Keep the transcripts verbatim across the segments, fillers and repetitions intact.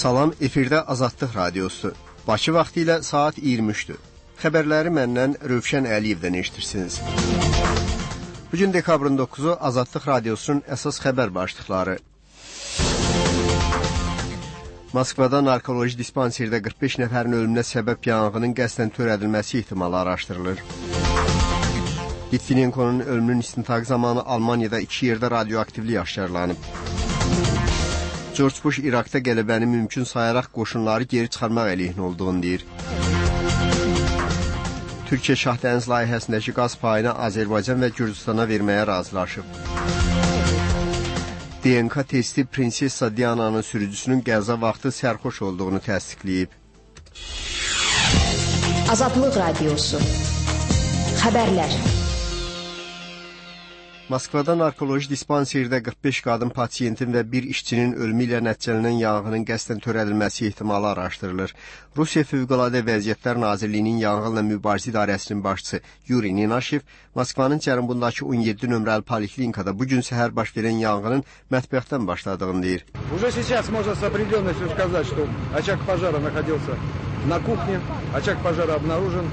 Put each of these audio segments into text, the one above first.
Salam, efirdə Azadlıq Radiosu. Bakı vaxtı ilə saat iyirmi üçdür. Xəbərləri məndən Rövşən Əliyevdən eşitirsiniz. Bugün dekabrın dokuzu Azadlıq Radiosunun əsas xəbər başlıqları. Moskvada narkoloji dispanserdə qırx beş nəfərin ölümünə səbəb yanğının qəsdən törədilməsi ehtimalı araşdırılır. Litvinenko'nun ölümünün istintaqı zamanı Almaniyada iki yerdə radioaktivlik aşkarlanıb. George Bush İraqda qələbəni mümkün sayaraq qoşunları geri çıxarmaq əleyhinə olduğunu deyir. Türkiyə Şahdəniz layihəsindəki qaz payını Azərbaycan və Gürcüstana verməyə razılaşıb. D N K testi Prinsessa Diana'nın sürücüsünün qəza vaxtı sərxoş olduğunu təsdiqləyib. Azadlıq Radiosu. Xəbərlər. Moskvada narkoloji dispanserdə qırx beş qadın pasiyentin və bir işçinin ölümü ilə nəticələnən yanğının qəsdən törədilməsi ehtimalı araşdırılır. Rusiya Fövqəladə Vəziyyətlər Nazirliyinin yanğınla mübarizə idarəsinin başçısı Yuri Ninashev Moskvanın cənubundakı on yeddi nömrəli poliklinikada bu gün səhər baş verən yanğının mətbəxdən başladığını deyir. Уже сейчас можно с определенностью сказать, что очаг пожара находился на кухне, очаг пожара обнаружен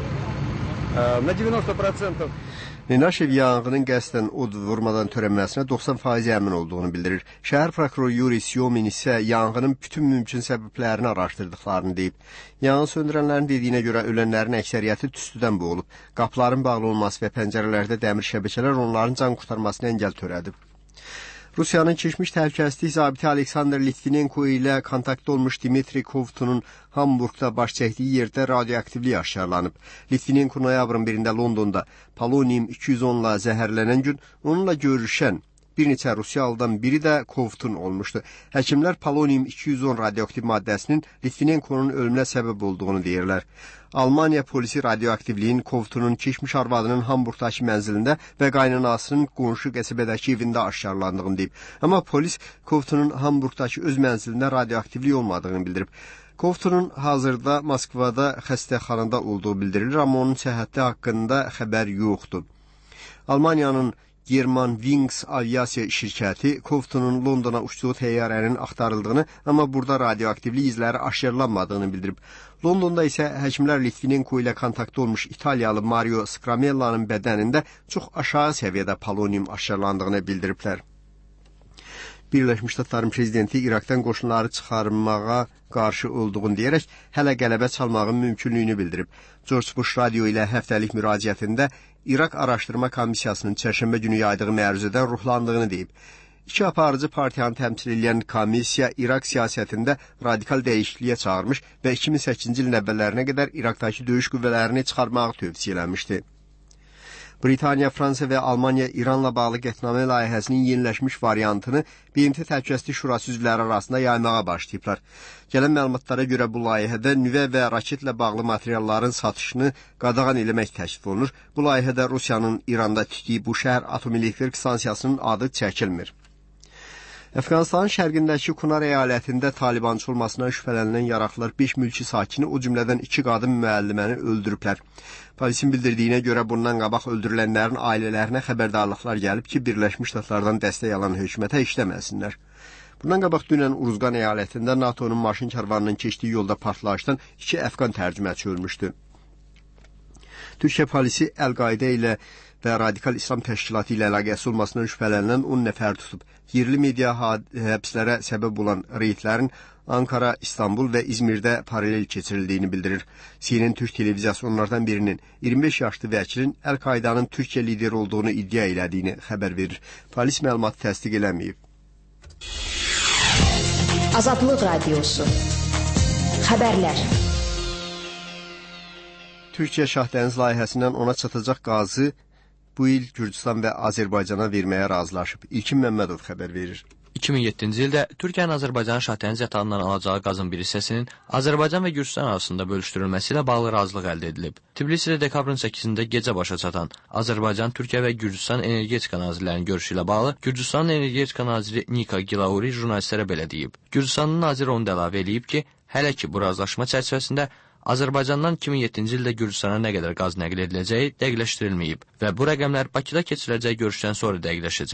на девяносто процентов. Ninashev yanğının qəsdən od vurmadan törənməsinə doxsan faiz əmin olduğunu bildirir. Şəhər prokuroru Yuri Syomin isə yanğının bütün mümkün səbəblərini araşdırdıqlarını deyib. Yanğın söndürənlərin dediyinə görə ölənlərin əksəriyyəti tüstüdən boğulub. Qapıların bağlı olması və pəncərələrdə dəmir şəbəkələr onların can qurtarmasına əngəl törədib. Rusiyanın keçmiş təhlükəsizlik zabiti Aleksandr Litvinenko ilə kontaktda olmuş Dmitri Kovtunun Hamburqda baş çəkdiyi yerdə radioaktivlik aşkarlanıb. Litvinenko noyabrın birində Londonda polonium iki yüz onla zəhərlənən gün onunla görüşən bir neçə Rusiyalıdan biri də Kovtun olmuşdu. Həkimlər polonium iki yüz on radioaktiv maddəsinin Litvinenko'nun ölümünə səbəb olduğunu deyirlər. Almaniya polisi radioaktivliyin Kovtunun keçmiş arvadının Hamburqdakı mənzilində və qaynanasının qonşu qəsəbədəki evində aşkarlandığını deyib. Amma polis Kovtunun Hamburqdakı öz mənzilində radioaktivlik olmadığını bildirib. Kovtunun hazırda Moskvada xəstəxanada olduğu bildirilir, amma onun səhhəti haqqında xəbər yoxdur. Almaniyanın Germanwings aviasiya şirkəti Kovtunun Londona uçduğu təyyarənin axtarıldığını, amma burada radioaktivlik izləri aşkarlanmadığını bildirib. Londonda isə həkimlər Litvinenko ilə kontaktda olmuş İtaliyalı Mario Scramella'nın bədənində çox aşağı səviyyədə polonium aşkarlandığını bildiriblər. Birləşmiş Ştatların prezidenti İraqdan qoşunları çıxarmağa qarşı olduğunu deyərək hələ qələbə çalmağın mümkünlüyünü bildirib. George Bush radio ilə həftəlik müraciətində İraq Araşdırma Komissiyasının çərşənbə günü yaydığı məruzədən ruhlandığını deyib. İki aparıcı partiyanı təmsil edən komissiya İraq siyasətində radikal dəyişikliyə çağırmış və iki min səkkizinci ilin əvvəllərinə qədər İraqdakı döyüş qüvvələrini çıxarmağı tövsiyə eləmişdi. Britaniya, Fransa və Almaniya İranla bağlı qətnamə layihəsinin yeniləşmiş variantını B M T Təhlükəsizlik Şurası üzvləri arasında yaymağa başlayıblar. Gələn məlumatlara görə bu layihədə nüvə və raketlə bağlı materialların satışını qadağan eləmək təklif olunur. Bu layihədə Rusiyanın İranda tikdiyi bu şəhər atom elektrik stansiyasının adı çəkilmir. Əfqanistanın şərqindəki Kunar əyalətində Talibançı olmasından şübhələnilən yaraqlılar beş mülki sakini, o cümlədən iki qadın müəlliməni öldürüblər. Polisin bildirdiyinə görə bundan qabaq öldürülənlərin ailələrinə xəbərdarlıqlar gəlib ki, Birləşmiş Ştatlardan dəstək alan hökumətə işləməsinlər. Bundan qabaq dünən Uruzqan əyalətində NATO'nun maşın karvanının keçdiyi yolda partlayışdan iki Əfqan tərcüməçi ölmüşdü. Türkiyə polisi Əl-Qaidə ilə və Radikal İslam Təşkilatı ilə əlaqəsi olmasından şübhələnilən on nəfər tutub. Yerli media həbslərə səbəb olan reydlərin Ankara, İstanbul və İzmirdə paralel keçirildiyini bildirir. C N N Türk televiziyası onlardan birinin iyirmi beş yaşlı vəkilin Əl-Qaidanın Türkiyə lideri olduğunu iddia elədiyini xəbər verir. Polis məlumatı təsdiq eləməyib. Azadlıq Radiosu. Xəbərlər. Türkiyə Şahdəniz layihəsindən ona çatacaq qazı bu il Gürcüstan və Azərbaycana verməyə razılaşıb. İlkin Məmmədov xəbər verir. iki min yeddinci ildə Türkiyənin Azərbaycanın Şahdəniz yatağından alacağı qazın bir hissəsinin Azərbaycan və Gürcüstan arasında bölüşdürülməsi ilə bağlı razılıq əldə edilib. Tbilisidə dekabrın səkkizində gecə başa çatan Azərbaycan, Türkiyə və Gürcüstan energetika nazirlərinin görüşü ilə bağlı Gürcüstanın energetika naziri Nika Gilauri jurnalistlərə belə deyib. Gürcüstanın naziri onu da əlavə edib ki, hələ ki bu razılaşma çərçivəsində Azərbaycandan iki min yeddinci ildə Gürcüstana nə qədər qaz nəql ediləcəyi dəqiqləşdirilməyib və bu rəqəmlər Bakıda keçiriləcək görüşdən sonra dəqiqləşəcək.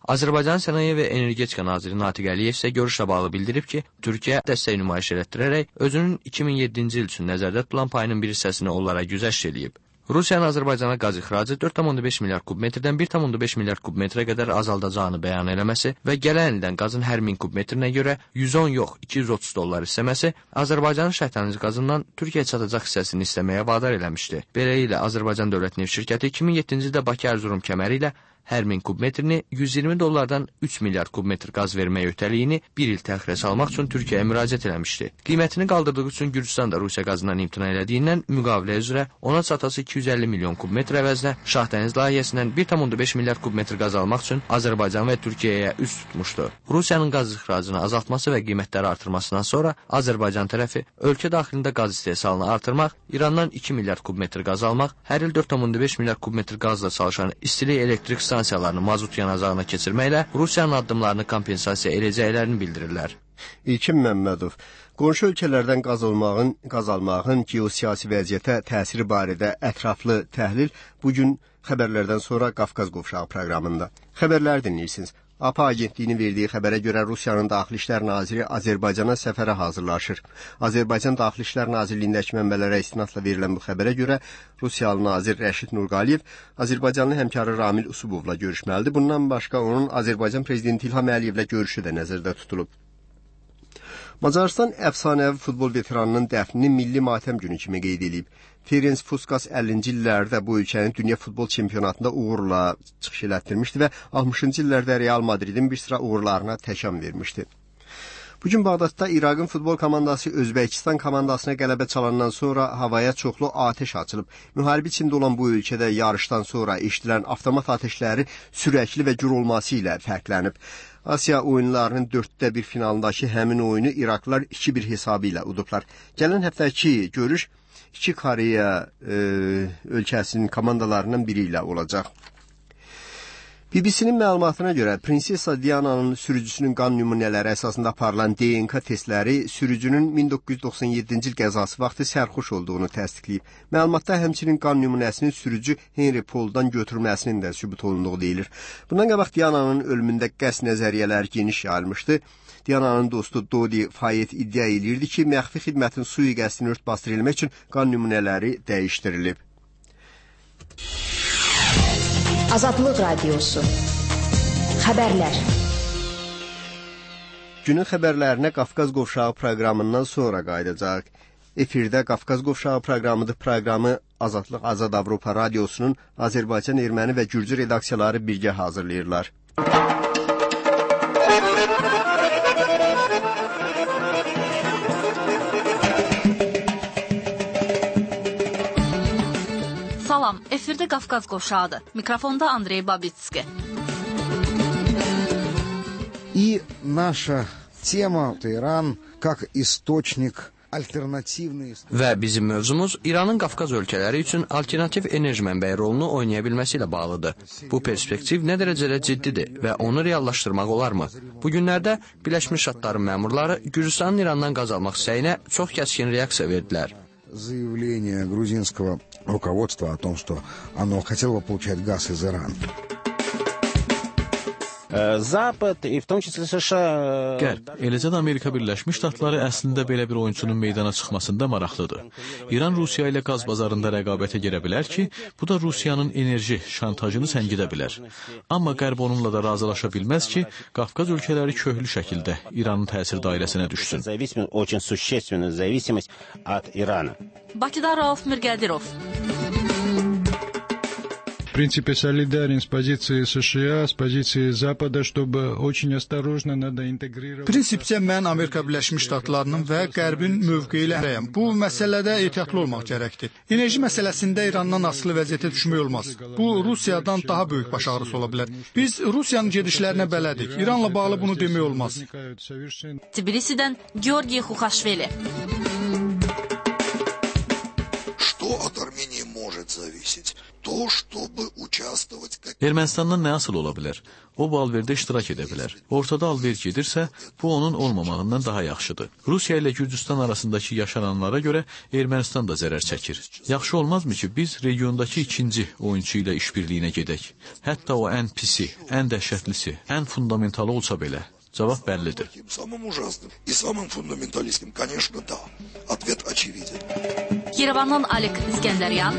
Azərbaycan Sənaye və Energetika naziri Natiq Əliyev isə görüşlə bağlı bildirib ki, Türkiyə dəstək nümayiş etdirərək özünün iki min yeddinci il üçün nəzərdə tutulan payının bir hissəsini onlara güzəşt edib. Rusiyanın Azərbaycana qaz ixracı dörd tam beş milyard kubmetrdən bir tam beş milyard kubmetrə qədər azaldacağını bəyan eləməsi və gələn ildən qazın hər min kubmetrinə görə yüz on yox, iki yüz otuz dollar istəməsi Azərbaycanın şəhətəniz qazından Türkiyəyə çatacaq hissəsini istəməyə vadar eləmişdi. Beləliklə, Azərbaycan Dövlət Neft Şirkəti iki min yeddinci ildə Bakı-Ərzurum kəməri ilə hər min kubmetrini yüz iyirmi dollardan üç milyard kubmetr qaz vermək öhdəliyini bir il təxirə salmaq üçün Türkiyəyə müraciət eləmişdi. Qiymətini qaldırdığı üçün Gürcüstan da Rusiya qazından imtina elədiyindən müqavilə üzrə ona çatası iki yüz əlli milyon kubmetr əvəzinə Şahdəniz layihəsindən bir tam beş milyard kubmetr qaz almaq üçün Azərbaycan və Türkiyəyə üz tutmuşdu. Rusiyanın qaz ixracını azaltması və qiymətləri artırmasından sonra Azərbaycan tərəfi ölkə daxilində qaz istehsalını artırmaq, İrandan iki milyard kubmetr qaz almaq, hər il dörd tam beş milyard kubmetr qazla çalışan istilik elektrik stansiyalarını mazut yanacağına keçirməklə Rusiyanın addımlarını kompensasiya edəcəklərini bildirirlər. İlkin Məmmədov, qonşu ölkələrdən qaz almağın, qaz almağın geosiyasi vəziyyətə təsiri barədə ətraflı təhlil bugün xəbərlərdən sonra Qafqaz Qovşağı proqramında. Xəbərləri dinləyirsiniz. A P A agentliyinin verdiyi xəbərə görə Rusiyanın Daxili İşlər Naziri Azərbaycana səfərə hazırlaşır. Azərbaycan Daxili İşlər Nazirliyindəki mənbələrə istinadla verilən bu xəbərə görə Rusiyalı nazir Rəşid Nurqaliyev Azərbaycanlı həmkarı Ramil Usubovla görüşməlidir. Bundan başqa onun Azərbaycan prezidenti İlham Əliyevlə görüşü də nəzərdə tutulub. Macarıstan əfsanəvi futbol veteranının dəfnini milli matəm günü kimi qeyd edib. Ferenc Puskas əllinci illərdə bu ölkənin dünya futbol çempionatında uğurla çıxış elətdirmişdi və altmışıncı illərdə Real Madridin bir sıra uğurlarına təkan vermişdi. Bugün Bağdadda İraqın futbol komandası Özbəkistan komandasına qələbə çalandan sonra havaya çoxlu atəş açılıb. Müharibə içində olan bu ölkədə yarışdan sonra eşidilən avtomat atəşləri sürəkli və gür olması ilə fərqlənib. Asiya oyunlarının dörddə bir finalındakı həmin oyunu İraqlılar iki bir hesabı ilə udublar. Gələn həftəki görüş iki Koreya e, ölkəsinin komandalarından biri ilə olacaq. B B C-nin məlumatına görə Prinsessa Diana'nın sürücüsünün qan nümunələri əsasında aparılan D N K testləri sürücünün min doqquz yüz doxsan yeddinci il qəzası vaxtı sərxoş olduğunu təsdiqləyib. Məlumatda həmçinin qan nümunəsinin sürücü Henry Paul'dan götürülməsinin də sübut olunduğu deyilir. Bundan qabaq Diana'nın ölümündə qəsd nəzəriyyələri geniş yayılmışdı. Diana'nın dostu Dodi Fayet iddia edirdi ki, məxfi xidmətin sui-qəsdini ört-basdır etmək üçün qan nümunələri dəyişdirilib. Azadlıq Radiosu. Xəbərlər. Günün xəbərlərinə Qafqaz Qovşağı proqramından sonra qayıdacaq. Efirdə Qafqaz Qovşağı proqramıdır. Proqramı Azadlıq Azad Avropa Radiosunun Azərbaycan, Erməni və Gürcü redaksiyaları birgə hazırlayırlar. Salam, efirdə Qafqaz Qovşağıdır. Mikrofonda Andrey Babitski. И наша тема – İran как источник alternativный. Və bizim mövzumuz İranın Qafqaz ölkələri üçün alternativ enerji mənbəyi rolunu oynaya bilməsi ilə bağlıdır. Bu perspektiv nə dərəcədə ciddidir və onu reallaşdırmaq olarmı? Bu günlərdə Birləşmiş Ştatların məmurları Gürcüstanın İrandan qaz almaq istəyinə çox kəskin reaksiya verdilər. Заявление грузинского руководства о том, что оно хотело получать газ из Ирана. Запад, и в том числе США. Qərb, eləcə də Amerika Birləşmiş Ştatları əslində belə bir oyunçunun meydana çıxmasında maraqlıdır. İran Rusiya ilə qaz bazarında rəqabətə girə bilər ki, bu da Rusiyanın enerji şantajını səngidə bilər. Amma Qərb onunla da razılaşa bilməz ki, Qafqaz ölkələri köhlü şəkildə İranın təsir dairəsinə düşsün. Очень существенная зависимость от Ирана. Bakıda Rauf Mirgədirov. В принципе, солидарен с позицией США, с позицией Запада, чтобы очень осторожно надо интегрировать. Prinsipcə mən Amerika Birləşmiş Ştatlarının və Qərbin mövqeyi ilə hərəyəm. Bu məsələdə ehtiyatlı olmaq gərəkdir. Enerji məsələsində İrandan asılı vəziyyətə düşmək olmaz. Bu Rusiyadan daha böyük baş ağrısı ola bilər. Biz Rusiyanın gedişlərinə bələdik. İranla bağlı bunu demək olmaz. Tbilisidən Georgiy Xuxaşvili. Что от Армении может зависеть? бросить то, чтобы участвовать... Ermənistandan nə asıl ola bilər? O bu alverdə iştirak edə bilər. Ortada alver gedirsə, bu onun olmamağından daha yaxşıdır. Rusiya ilə Gürcüstan arasındakı yaşananlara görə Ermənistan da zərər çəkir. Yaxşı olmazmı ki, biz regiondakı ikinci oyunçu ilə işbirliyinə gedək? Hətta o ən pisi, ən dəhşətlisi, ən fundamentalı olsa belə. Cavab bəllidir. Самым ужасным и самым фундаменталистским, конечно, да. Ответ очевиден. Yerevandan Alek İskəndəryan.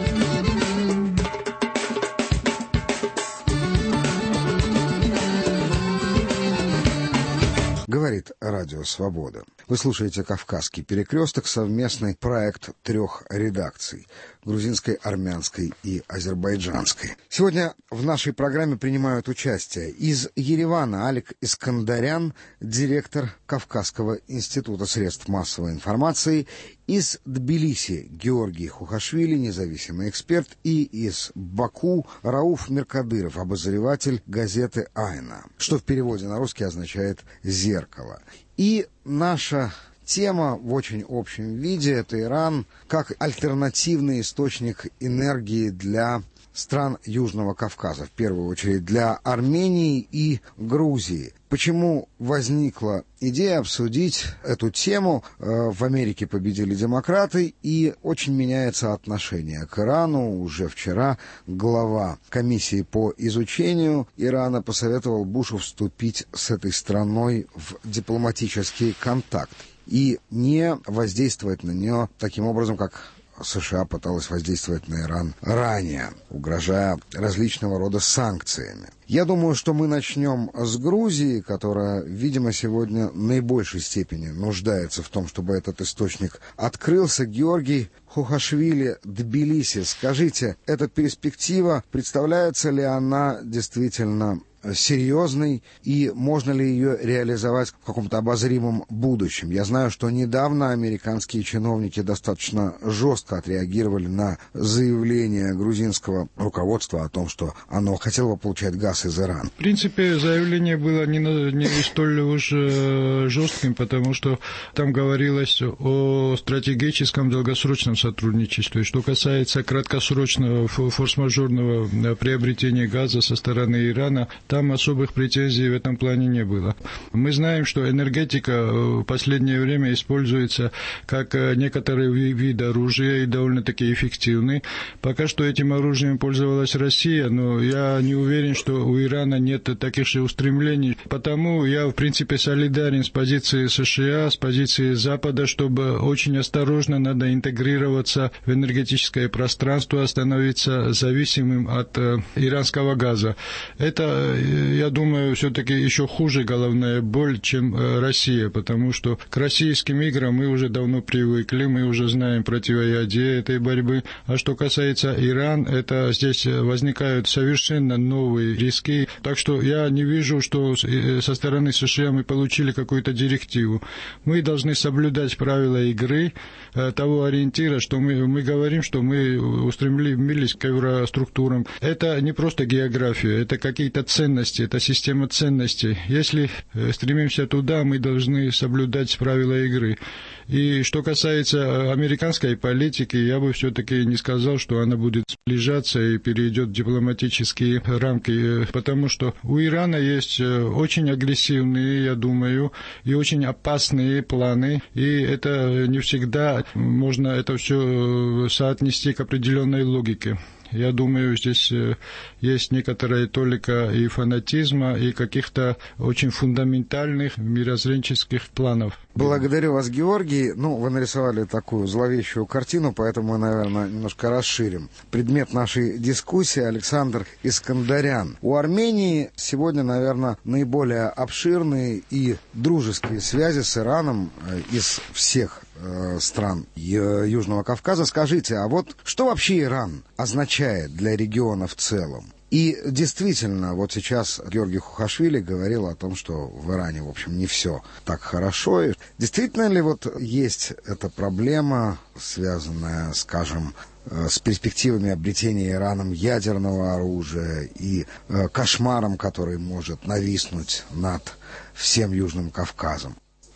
Говорит Радио Свобода. Вы слушаете «Кавказский перекресток», совместный проект трех редакций – грузинской, армянской и азербайджанской. Сегодня в нашей программе принимают участие из Еревана Алек Искандарян, директор Кавказского института средств массовой информации, из Тбилиси Георгий Хухашвили, независимый эксперт, и из Баку Рауф Меркадыров, обозреватель газеты «Айна», что в переводе на русский означает «зеркало». И наша тема в очень общем виде – это Иран как альтернативный источник энергии для стран Южного Кавказа, в первую очередь для Армении и Грузии. Почему возникла идея обсудить эту тему? В Америке победили демократы, и очень меняется отношение к Ирану. Уже вчера глава комиссии по изучению Ирана посоветовал Бушу вступить с этой страной в дипломатический контакт и не воздействовать на нее таким образом, как США пыталась воздействовать на Иран ранее, угрожая различного рода санкциями. Я думаю, что мы начнем с Грузии, которая, видимо, сегодня в наибольшей степени нуждается в том, чтобы этот источник открылся. Георгий Хухашвили, Тбилиси, скажите, эта перспектива, представляется ли она действительно серьезной, и можно ли ее реализовать в каком-то обозримом будущем? Я знаю, что недавно американские чиновники достаточно жестко отреагировали на заявление грузинского руководства о том, что оно хотело бы получать газ из Ирана. В принципе, заявление было не, не столь уж жестким, потому что там говорилось о стратегическом долгосрочном сотрудничестве. Что касается краткосрочного форс-мажорного приобретения газа со стороны Ирана, там особых претензий в этом плане не было. Мы знаем, что энергетика в последнее время используется как некоторые виды оружия и довольно-таки эффективны. Пока что этим оружием пользовалась Россия, но я не уверен, что у Ирана нет таких же устремлений. Потому я, в принципе, солидарен с позицией США, с позицией Запада, чтобы очень осторожно надо интегрироваться в энергетическое пространство, становиться зависимым от э, иранского газа. Это, я думаю, все-таки еще хуже головная боль, чем Россия, потому что к российским играм мы уже давно привыкли, мы уже знаем противоядие этой борьбы. А что касается Ирана, это здесь возникают совершенно новые риски. Так что я не вижу, что со стороны США мы получили какую-то директиву. Мы должны соблюдать правила игры, того ориентира, что мы, мы говорим, что мы устремились к евроструктурам. Это не просто география, это какие-то ценности, это система ценностей. Если стремимся туда, мы должны соблюдать правила игры. И что касается американской политики, я бы все-таки не сказал, что она будет сближаться и перейдет в дипломатические рамки, потому что у Ирана есть очень агрессивные, я думаю, и очень опасные планы, и это не всегда можно это все соотнести к определенной логике. Я думаю, здесь есть некоторая толика и фанатизма, и каких-то очень фундаментальных мирозренческих планов. Благодарю вас, Георгий. Ну, вы нарисовали такую зловещую картину, поэтому мы, наверное, немножко расширим предмет нашей дискуссии. Александр Искандарян. У Армении сегодня, наверное, наиболее обширные и дружеские связи с Ираном из всех стран Южного Кавказа. Скажите, а вот что вообще Иран означает для региона в целом? И действительно, вот сейчас Георгий Хухашвили говорил о том, что в Иране, в общем, не все так хорошо. И действительно ли вот есть эта проблема, связанная, скажем, с перспективами обретения Ираном ядерного оружия и кошмаром, который может нависнуть над всем Южным Кавказом?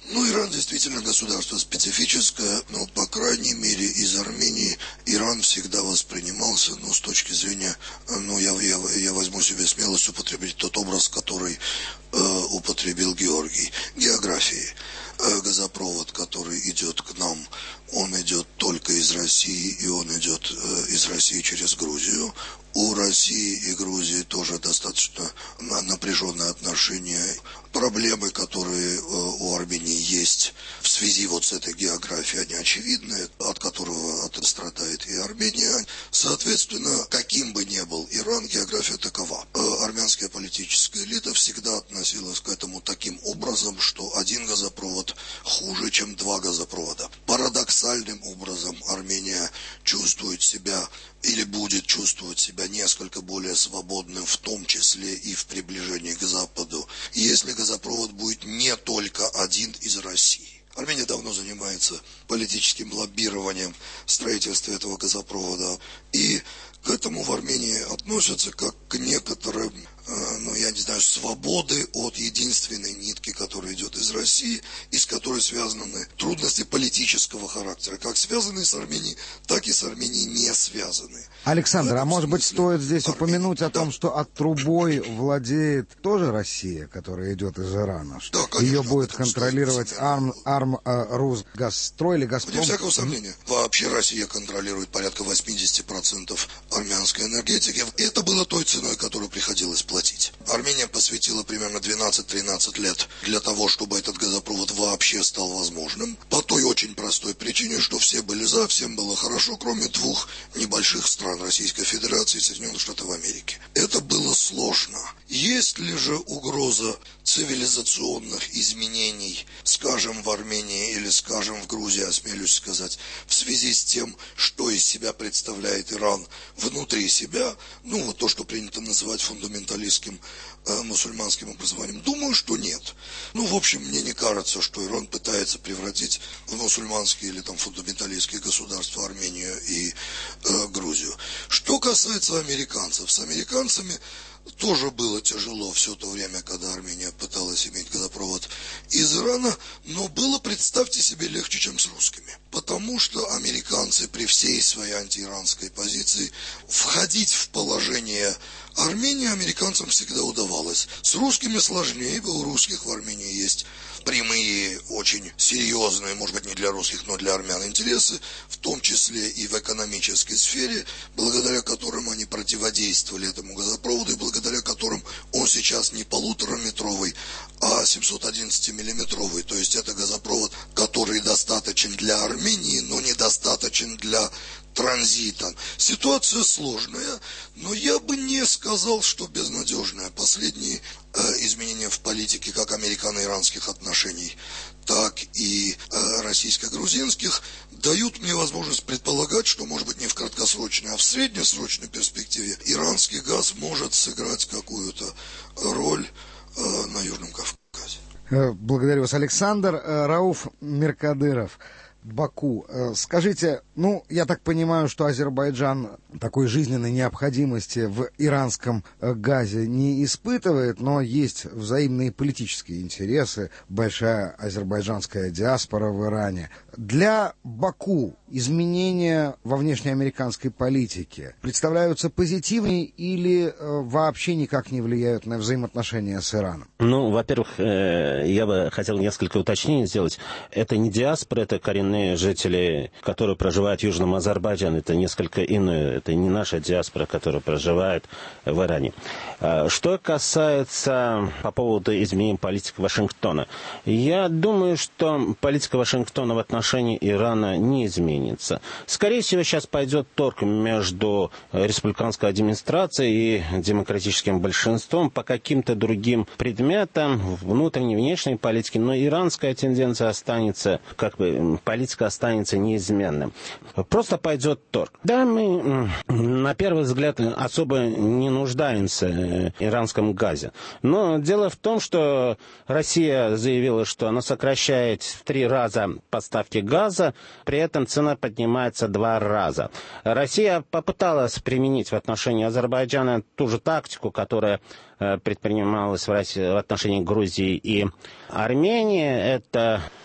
Ну, Иран действительно государство специфическое, но, по крайней мере, из Армении Иран всегда воспринимался, ну, с точки зрения, ну, я, я, я возьму себе смелость употребить тот образ, который э, употребил Георгий, географии. Э, газопровод, который идет к нам, он идет только из России, и он идет э, из России через Грузию. У России и Грузии тоже достаточно напряженные отношения. Проблемы, которые э, у Армении есть в связи вот с этой географией, они очевидны, от которого от страдает и Армения. Соответственно, каким бы ни был Иран, география такова. Э, армянская политическая элита всегда относилась к этому таким образом, что один газопровод хуже, чем два газопровода. Парадоксальным образом Армения чувствует себя или будет чувствовать себя несколько более свободным, в том числе и в приближении к Западу, если газопровод будет не только один из России. Армения давно занимается политическим лоббированием строительства этого газопровода, и к этому в Армении относятся как к некоторым, э, ну я не знаю, свободы от единственной нитки, которая идет из России, и с которой связаны трудности политического характера, как связанные с Арменией, так и с Арменией не связаны. Александр, а может быть стоит здесь Армения, упомянуть о да. том, что от трубой владеет тоже Россия, которая идет из Ирана? Что да, конечно, ее будет контролировать Арм, Арм э, Русгазстрой или Газпром? Вне всякого сомнения. Вообще Россия контролирует порядка восемьдесят процентов армянской энергетики. Это было той ценой, которую приходилось платить. Армения посвятила примерно двенадцать-тринадцать лет для того, чтобы этот газопровод вообще стал возможным. По той очень простой причине, что все были за, всем было хорошо, кроме двух небольших стран Российской Федерации и Соединенных Штатов Америки. Это было сложно. Есть ли же угроза цивилизационных изменений, скажем, в Армении или, скажем, в Грузии, осмелюсь сказать, в связи с тем, что из себя представляет Иран внутри себя, ну вот то, что принято называть фундаменталистским э, мусульманским образованием? Думаю, что нет. Ну, в общем, мне не кажется, что Иран пытается превратить в мусульманские или там фундаменталистские государства Армению и э, Грузию. Что касается американцев, с американцами тоже было тяжело все то время, когда Армения пыталась иметь газопровод из Ирана, но было, представьте себе, легче, чем с русскими. Потому что американцы при всей своей антииранской позиции входить в положение Армении американцам всегда удавалось. С русскими сложнее, ибо у русских в Армении есть прямые, очень серьезные, может быть не для русских, но для армян интересы, в том числе и в экономической сфере, благодаря которым они противодействовали этому газопроводу, и благодаря которым он сейчас не полутораметровый, а семьсот одиннадцатимиллиметровый. То есть это газопровод, который достаточен для Армении, но недостаточен для транзита. Ситуация сложная, но я бы не сказал, что безнадежная. Последние э, изменения в политике как американо-иранских отношений, так и э, российско-грузинских дают мне возможность предполагать, что, может быть, не в краткосрочной, а в среднесрочной перспективе иранский газ может сыграть какую-то роль э, на Южном Кавказе. Благодарю вас, Александр. Рауф Меркадыров, Баку. Скажите, ну, я так понимаю, что Азербайджан такой жизненной необходимости в иранском газе не испытывает, но есть взаимные политические интересы, большая азербайджанская диаспора в Иране. Для Баку изменения во внешнеамериканской политике представляются позитивнее или э, вообще никак не влияют на взаимоотношения с Ираном? Ну, во-первых, э, я бы хотел несколько уточнений сделать. Это не диаспора, это коренные жители, которые проживают в Южном Азербайджане. Это несколько иное. Это не наша диаспора, которая проживает в Иране. Что касается по поводу изменения политики Вашингтона. Я думаю, что политика Вашингтона в отношении Ирана не изменится. Скорее всего, сейчас пойдет торг между республиканской администрацией и демократическим большинством по каким-то другим предметам внутренней и внешней политики, но иранская тенденция останется, как бы, политика останется неизменным. Просто пойдет торг. Да, мы на первый взгляд особо не нуждаемся в иранском газе. Но дело в том, что Россия заявила, что она сокращает в три раза поставки газа, при этом цена поднимается два раза. Россия попыталась применить в отношении Азербайджана ту же тактику, которая предпринималась в, России, в отношении Грузии и Армении. Это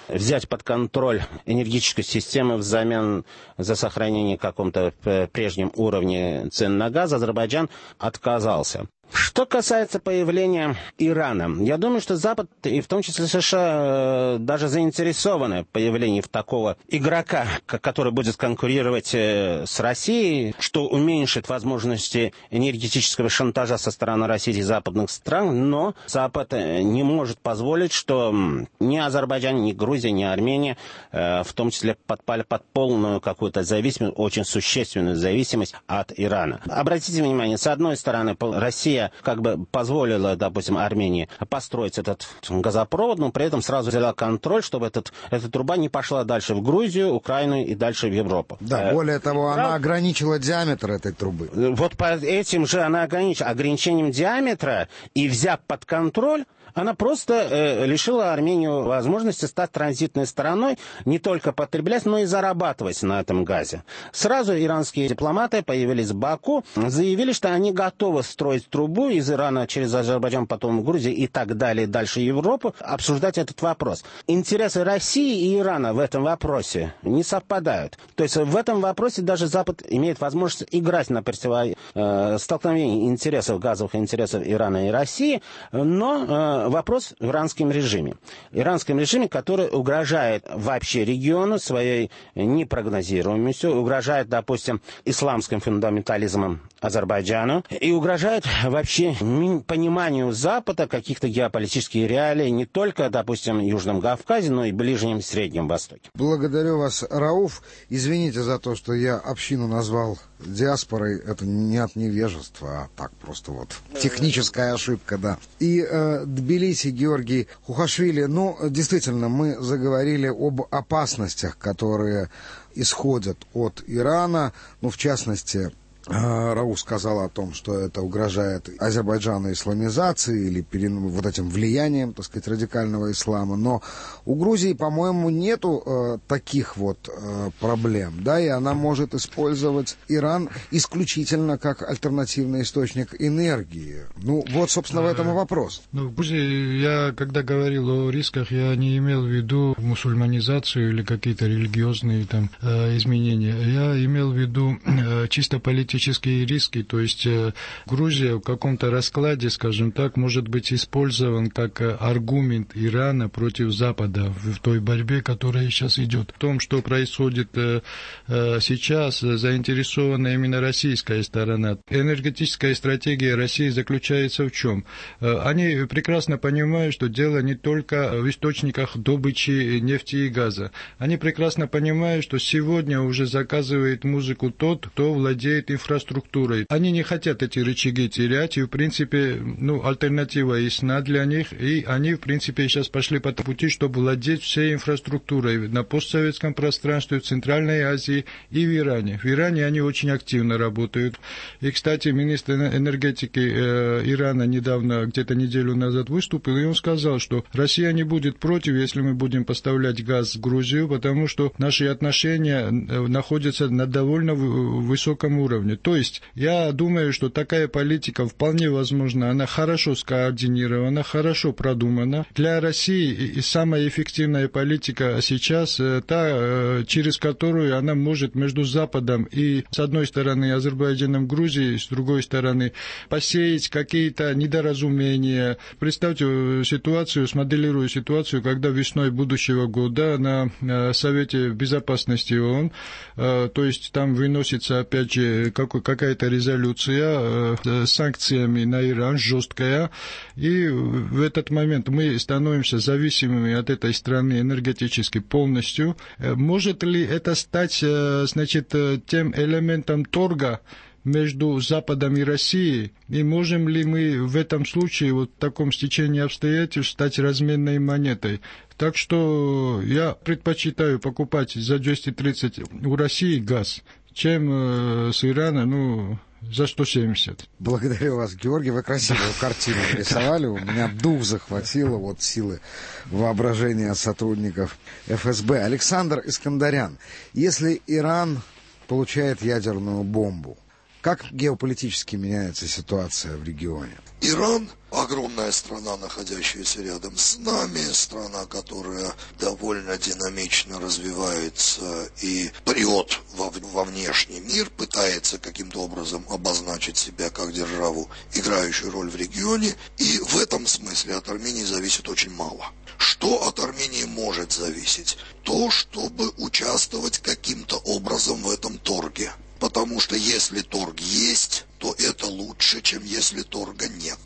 взять под контроль энергетическую систему взамен за сохранение каком-то прежнем уровне цен на газ, Азербайджан отказался. Что касается появления Ирана, я думаю, что Запад, и в том числе США, даже заинтересованы в появлении такого игрока, который будет конкурировать с Россией, что уменьшит возможности энергетического шантажа со стороны России и западных стран, но Запад не может позволить, что ни Азербайджан, ни Грузия, ни Армения, в том числе подпали под полную какую-то зависимость, очень существенную зависимость от Ирана. Обратите внимание, с одной стороны, Россия как бы позволила, допустим, Армении построить этот газопровод, но при этом сразу взяла контроль, чтобы этот, эта труба не пошла дальше в Грузию, Украину и дальше в Европу. Да, более того, она ограничила диаметр этой трубы. Вот по этим же она ограничила ограничением диаметра и взяв под контроль, она просто э, лишила Армению возможности стать транзитной стороной, не только потреблять, но и зарабатывать на этом газе. Сразу иранские дипломаты появились в Баку, заявили, что они готовы строить трубу из Ирана через Азербайджан, потом в Грузию и так далее, дальше Европу, обсуждать этот вопрос. Интересы России и Ирана в этом вопросе не совпадают. То есть в этом вопросе даже Запад имеет возможность играть на противостоянии э, столкновении интересов, газовых интересов Ирана и России, но э, вопрос в иранском режиме. Иранском режиме, который угрожает вообще региону своей непрогнозируемостью, угрожает, допустим, исламским фундаментализмом Азербайджану и угрожает вообще пониманию Запада каких-то геополитических реалий не только, допустим, в Южном Кавказе, но и в Ближнем и Среднем Востоке. Благодарю вас, Рауф. Извините за то, что я общину назвал диаспорой. Это не от невежества, а так просто вот техническая ошибка, да. И э, Тбилиси, Георгий Хухашвили. Ну, действительно, мы заговорили об опасностях, которые исходят от Ирана, ну, в частности, Рауф сказал о том, что это угрожает Азербайджану исламизации или вот этим влиянием, так сказать, радикального ислама. Но у Грузии, по-моему, нету э, таких вот э, проблем, да, и она может использовать Иран исключительно как альтернативный источник энергии. Ну, вот, собственно, в этом и вопрос. Ну, в Грузии, я, когда говорил о рисках, я не имел в виду мусульманизацию или какие-то религиозные там э, изменения. Я имел в виду э, чисто политические риски, то есть э, Грузия в каком-то раскладе, скажем так, может быть использован как э, аргумент Ирана против Запада в, в той борьбе, которая сейчас идет. В том, что происходит э, э, сейчас, заинтересована именно российская сторона. Энергетическая стратегия России заключается в чем? Э, они прекрасно понимают, что дело не только в источниках добычи нефти и газа. Они прекрасно понимают, что сегодня уже заказывает музыку тот, кто владеет инфраструктурой. инфраструктурой. Они не хотят эти рычаги терять, и, в принципе, ну, альтернатива ясна для них, и они, в принципе, сейчас пошли по пути, чтобы владеть всей инфраструктурой на постсоветском пространстве, в Центральной Азии и в Иране. В Иране они очень активно работают. И, кстати, министр энергетики э, Ирана недавно, где-то неделю назад выступил, и он сказал, что Россия не будет против, если мы будем поставлять газ в Грузию, потому что наши отношения находятся на довольно высоком уровне. То есть, я думаю, что такая политика вполне возможна, она хорошо скоординирована, хорошо продумана. Для России и самая эффективная политика сейчас та, через которую она может между Западом и, с одной стороны, Азербайджаном, Грузией, с другой стороны, посеять какие-то недоразумения. Представьте ситуацию, смоделирую ситуацию, когда весной будущего года на Совете Безопасности ООН, то есть там выносится, опять же, какая-то резолюция с санкциями на Иран, жесткая, и в этот момент мы становимся зависимыми от этой страны энергетически полностью. Может ли это стать, значит, тем элементом торга между Западом и Россией, и можем ли мы в этом случае, вот в таком стечении обстоятельств, стать разменной монетой? Так что я предпочитаю покупать за двести тридцать у России газ, чем э, с Ирана, ну, за сто семьдесят. Благодарю вас, Георгий, вы красивую картину нарисовали, у меня дух захватило, вот силы воображения сотрудников эф эс бэ. Александр Искандарян, если Иран получает ядерную бомбу, Как геополитически меняется ситуация в регионе? Иран – огромная страна, находящаяся рядом с нами, страна, которая довольно динамично развивается и прет во, во внешний мир, пытается каким-то образом обозначить себя как державу, играющую роль в регионе, и в этом смысле от Армении зависит очень мало. Что от Армении может зависеть? То, чтобы участвовать каким-то образом в этом торге. Потому что если торг есть, то это лучше, чем если торга нет.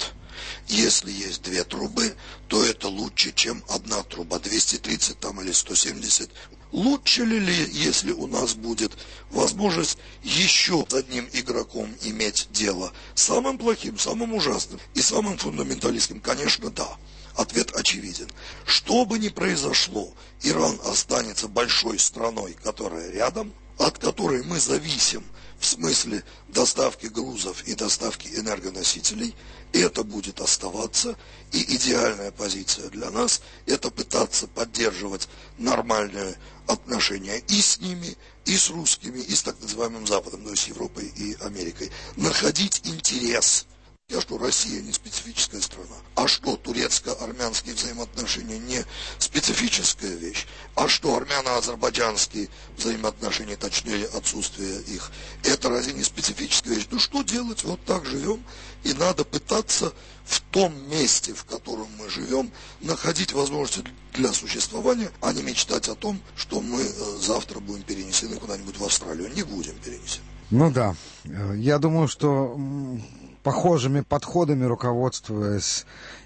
Если есть две трубы, то это лучше, чем одна труба, двести тридцать там или сто семьдесят. Лучше ли, ли, если у нас будет возможность еще с одним игроком иметь дело? Самым плохим, самым ужасным и самым фундаменталистским? Конечно, да. Ответ очевиден. Что бы ни произошло, Иран останется большой страной, которая рядом, от которой мы зависим в смысле доставки грузов и доставки энергоносителей, это будет оставаться, и идеальная позиция для нас – это пытаться поддерживать нормальные отношения и с ними, и с русскими, и с так называемым Западом, то есть Европой и Америкой. Находить интерес. А что, Россия не специфическая страна? А что, турецко-армянские взаимоотношения не специфическая вещь? А что, армяно-азербайджанские взаимоотношения, точнее, отсутствие их, это разве не специфическая вещь? Ну что делать? Вот так живем, и надо пытаться в том месте, в котором мы живем, находить возможности для существования, а не мечтать о том, что мы завтра будем перенесены куда-нибудь в Австралию. Не будем перенесены. Ну да, я думаю, что похожими подходами руководствуясь,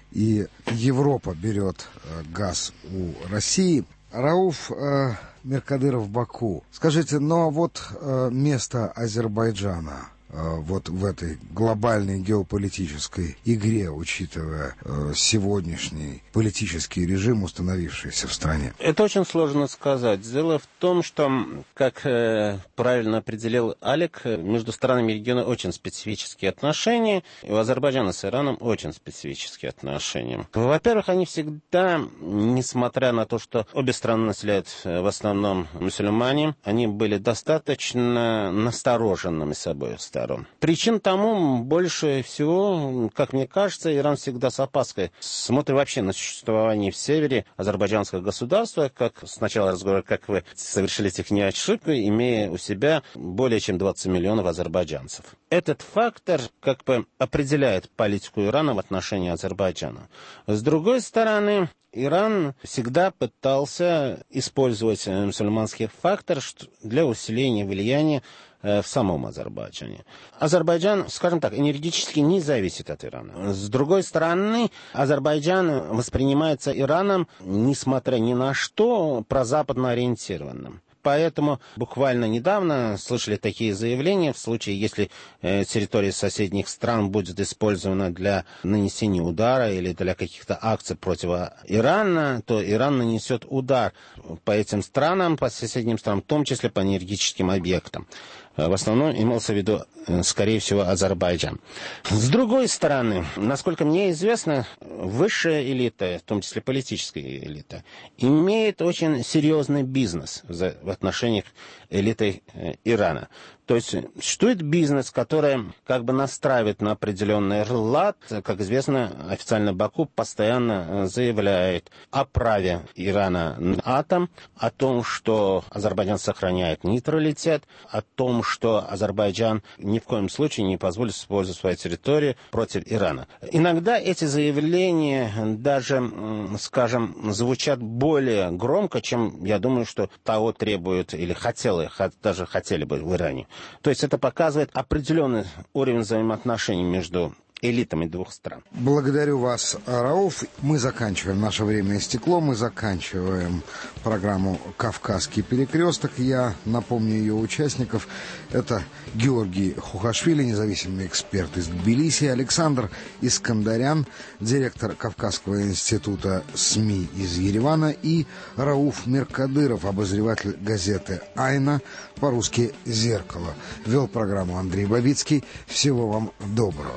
и Европа берет газ у России. Рауф э, Меркадыров, Баку. Скажите, но вот э, место Азербайджана э, вот в этой глобальной геополитической игре, учитывая э, сегодняшний политический режим, установившийся в стране? Это очень сложно сказать. Дело в том, что, как э, правильно определил Алик, между странами региона очень специфические отношения, и у Азербайджана с Ираном очень специфические отношения. Во-первых, они всегда, несмотря на то, что обе страны населяют в основном мусульмане, они были достаточно настороженными с обоих сторон. Причин тому больше всего, как мне кажется, Иран всегда с опаской смотрит вообще на существование в севере азербайджанского государства, как сначала разговор, как вы совершили техническую ошибку, имея у себя более чем двадцать миллионов азербайджанцев. Этот фактор как бы определяет политику Ирана в отношении Азербайджана. С другой стороны, Иран всегда пытался использовать мусульманский фактор для усиления влияния в самом Азербайджане. Азербайджан, скажем так, энергетически не зависит от Ирана. С другой стороны, Азербайджан воспринимается Ираном, несмотря ни на что, прозападно ориентированным. Поэтому буквально недавно слышали такие заявления, в случае, если э, территория соседних стран будет использована для нанесения удара или для каких-то акций против Ирана, то Иран нанесет удар по этим странам, по соседним странам, в том числе по энергетическим объектам. В основном имелся в виду, скорее всего, Азербайджан. С другой стороны, насколько мне известно, высшая элита, в том числе политическая элита, имеет очень серьезный бизнес в отношениях элиты Ирана. То есть существует бизнес, который как бы настраивает на определенный лад. Как известно, официально Баку постоянно заявляет о праве Ирана на атом, о том, что Азербайджан сохраняет нейтралитет, о том, что Азербайджан ни в коем случае не позволит использовать свою территорию против Ирана. Иногда эти заявления даже, скажем, звучат более громко, чем, я думаю, что того требуют или хотели, даже хотели бы в Иране. То есть это показывает определенный уровень взаимоотношений между элитами двух стран. Благодарю вас, Рауф. Мы заканчиваем. Наше время истекло. Мы заканчиваем программу «Кавказский перекресток». Я напомню ее участников. Это Георгий Хухашвили, независимый эксперт из Тбилиси, Александр Искандарян, директор Кавказского института СМИ из Еревана, и Рауф Меркадыров, обозреватель газеты «Айна», по-русски «Зеркало». Вел программу Андрей Бабицкий. Всего вам доброго.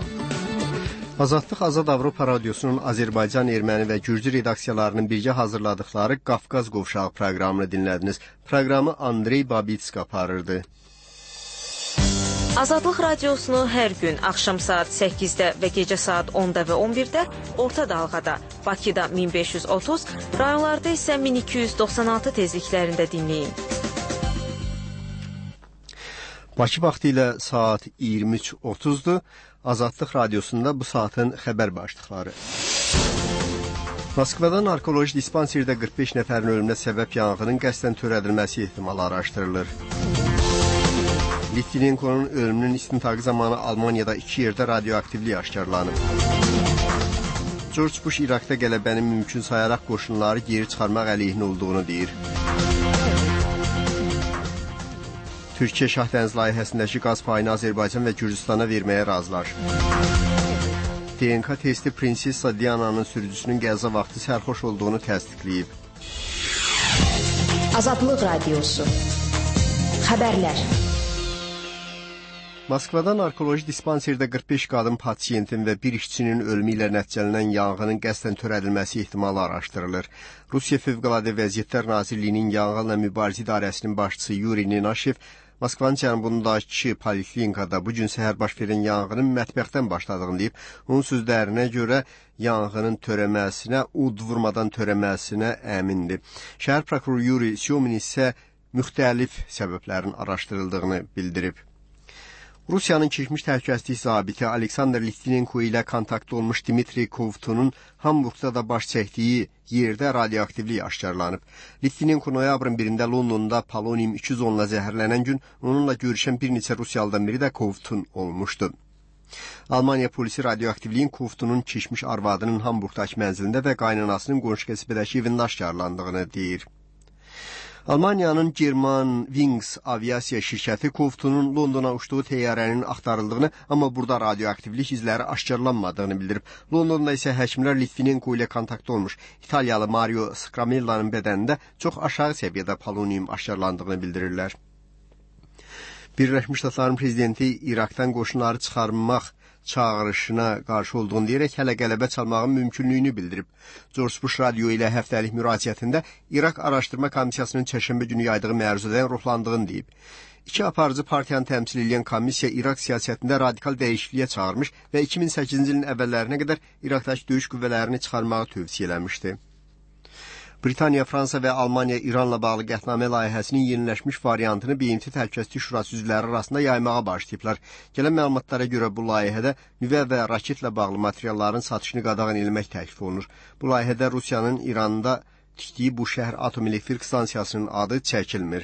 Azadlıq Azad Avropa Radyosu'nun Azərbaycan, Erməni və Gürcü redaksiyalarının birgə hazırladıkları Qafqaz Qovşağı proqramını dinlədiniz. Proqramı Andrey Babitsk aparırdı. Azadlıq radiosunu hər gün axşam saat səkkizdə və gecə saat onda və on birdə orta dalğada, Bakıda min beş yüz otuz, rayonlarda isə min iki yüz doxsan altı tezliklərində dinləyin. Bakı vaxtı ilə saat iyirmi üç otuzdur. Azadlıq radiosunda bu saatin xəbər başlıqları. Moskvada narkoloji dispanserdə qırx beş nəfərin ölümünə səbəb yanğının qəsdən törədilməsi ehtimalı araşdırılır. Litvinenko'nun ölümünün istintaqı zamanı Almaniyada iki yerdə radioaktivlik aşkarlanıb. George Bush İraqda qələbəni mümkün sayaraq qoşunları geri çıxarmaq əleyhinə olduğunu deyir. Türkiyə Şah Dəniz layihəsindəki qaz payını Azərbaycan və Gürcüstana verməyə razılaşıb. D N K testi Prinsessa Diana'nın sürücüsünün qəza vaxtı sərxoş olduğunu təsdiqləyib. Azadlıq radiosu. Xəbərlər. Moskvada narkoloji dispanserdə qırx beş qadın pasiyentin və bir işçinin ölümü ilə nəticələnən yanğının qəsdən törədilməsi ehtimalı araşdırılır. Rusiya Fövqəladə Vəziyyətlər Nazirliyinin yanğınla mübarizə idarəsinin başçısı Yuri Nenashev Moskvanın cənubundakı poliklinikada bu gün səhər baş verən yanğının mətbəxdən başladığını deyib, onun sözlərinə görə yanğının törəməsinə, ud vurmadan törəməsinə əmindir. Şəhər prokuroru Yuri Syomin isə müxtəlif səbəblərin araşdırıldığını bildirib. Rusiyanın keçmiş təhlükəsizlik zabiti Aleksandr Litvinenko ilə kontaktda olmuş Dmitri Kovtunun Hamburqda da baş çəkdiyi yerdə radioaktivlik aşkarlanıb. Litvinenko noyabrın birində Londonda polonium iki yüz onla zəhərlənən gün onunla görüşən bir neçə Rusiyalıdan biri də Kovtun olmuşdu. Almaniya polisi radioaktivliyin Kovtunun keçmiş arvadının Hamburqdakı mənzilində və qaynanasının qonşu qəsbədəki evində aşkarlandığını deyir. Almaniyanın German Wings aviasiya şirkəti Kovtunun Londona uçduğu təyyarənin axtarıldığını, amma burada radioaktivlik izləri aşkarlanmadığını bildirib. Londonda isə həkimlər Litvinenko ilə kontaktda olmuş İtaliyalı Mario Scramella'nın bədənində çox aşağı səviyyədə polonium aşkarlandığını bildirirlər. Birləşmiş Ştatların prezidenti İraqdan qoşunları çıxarmaq çağırışına qarşı olduğunu deyərək hələ qələbə çalmağın mümkünlüyünü bildirib. George Bush radio ilə həftəlik müraciətində İraq Araşdırma Komissiyasının çərşənbə günü yaydığı məruzədən ruhlandığını deyib. İki aparıcı partiyanı təmsil edən komissiya İraq siyasətində radikal dəyişikliyə çağırmış və iki min səkkizinci ilin əvvəllərinə qədər İraqdakı döyüş qüvvələrini çıxarmağı tövsiyə eləmişdi. Britaniya, Fransa və Almaniya İranla bağlı qətnamə layihəsinin yeniləşmiş variantını B M T Təhlükəsizlik Şurası üzvləri arasında yaymağa başlayıblar. Gələn məlumatlara görə bu layihədə nüvə və raketlə bağlı materialların satışını qadağan etmək təklif olunur. Bu layihədə Rusiyanın İranda tikdiyi bu şəhər atom elektrik stansiyasının adı çəkilmir.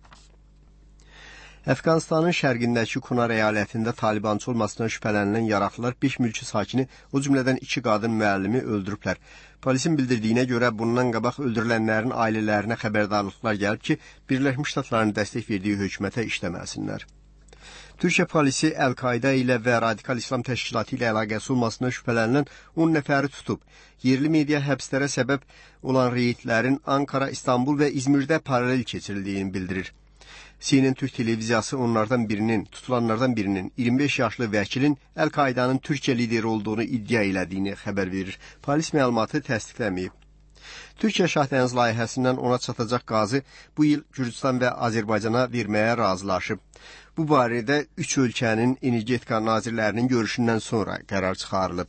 Əfqanistanın şərqindəki Kunar əyalətində talibançı olmasından şübhələnilən yaraqlılar beş mülki sakini, o cümlədən iki qadın müəllimi öldürüblər. Polisin bildirdiyinə görə bundan qabaq öldürülənlərin ailələrinə xəbərdarlıqlar gəlib ki, Birləşmiş Ştatların dəstək verdiyi hökumətə işləməsinlər. Türkiyə polisi Əl-Qaida ilə və Radikal İslam Təşkilatı ilə əlaqəsi olmasından şübhələnilən on nəfəri tutub. Yerli media həbslərə səbəb olan reydlərin Ankara, İstanbul və İzmirdə paralel keçirildiyini bildirir. C N N Türk televiziyası onlardan birinin, tutulanlardan birinin iyirmi beş yaşlı vəkilin Əl-Qaidanın Türkiyə lideri olduğunu iddia elədiyini xəbər verir. Polis məlumatı təsdiqləməyib. Türkiyə Şah Dəniz layihəsindən ona çatacaq qazı bu il Gürcüstan və Azərbaycana verməyə razılaşıb. Bu barədə üç ölkənin energetika nazirlərinin görüşündən sonra qərar çıxarılıb.